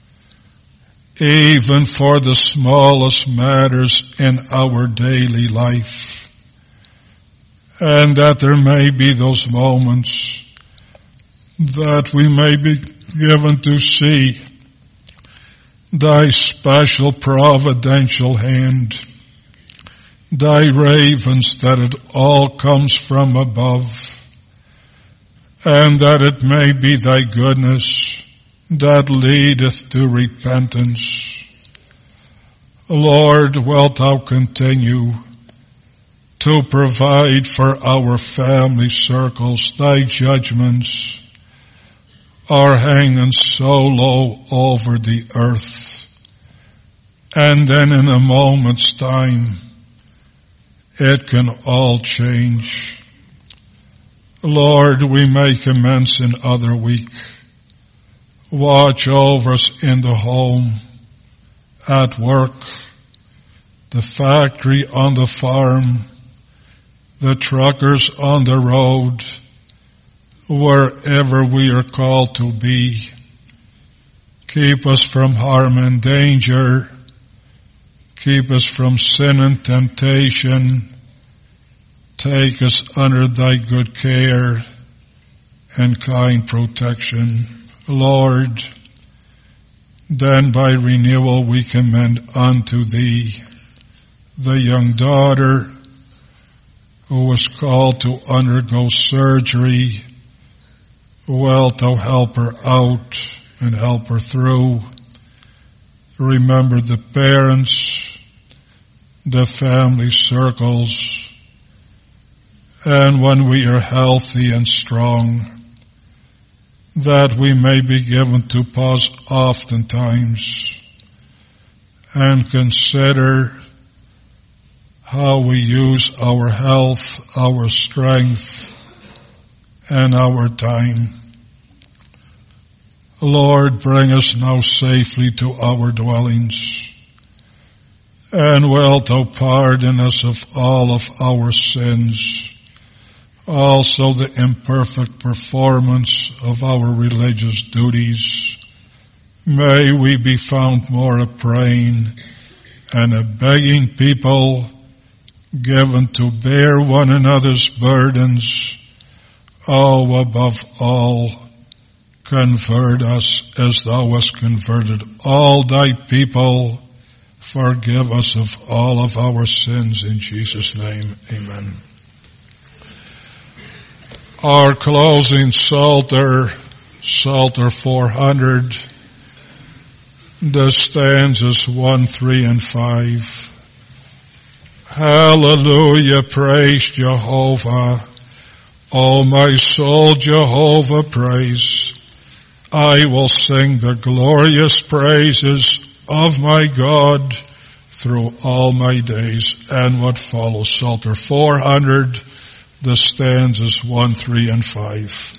even for the smallest matters in our daily life. And that there may be those moments that we may be given to see thy special providential hand, thy ravens, that it all comes from above, and that it may be thy goodness that leadeth to repentance. Lord, wilt thou continue to provide for our family circles? Thy judgments are hanging so low over the earth. And then in a moment's time, it can all change. Lord, we may commence another week. Watch over us in the home, at work, the factory, on the farm, the truckers on the road, wherever we are called to be. Keep us from harm and danger. Keep us from sin and temptation. Take us under thy good care and kind protection. Lord, then by renewal we commend unto thee the young daughter who was called to undergo surgery. Wilt thou help her out and help her through. Remember the parents, the family circles, and when we are healthy and strong, that we may be given to pause oftentimes and consider how we use our health, our strength, and our time. Lord, bring us now safely to our dwellings, and wilt thou pardon us of all of our sins, also the imperfect performance of our religious duties. May we be found more a praying and a begging people, given to bear one another's burdens. Oh, above all, convert us as thou hast converted all thy people. Forgive us of all of our sins in Jesus' name. Amen. Our closing Psalter 400, the stanzas 1, 3, and 5. Hallelujah, praise Jehovah. O my soul, Jehovah praise. I will sing the glorious praises of my God through all my days. And what follows, Psalter 400, the stanzas 1, 3, and 5.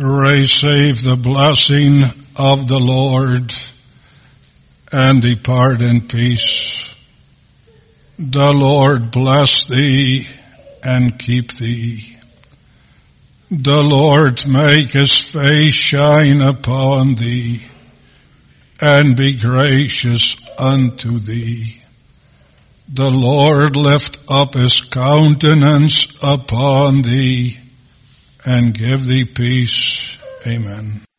receive the blessing of the Lord and depart in peace. The Lord bless thee and keep thee. The Lord make his face shine upon thee and be gracious unto thee. The Lord lift up his countenance upon thee and give thee peace. Amen.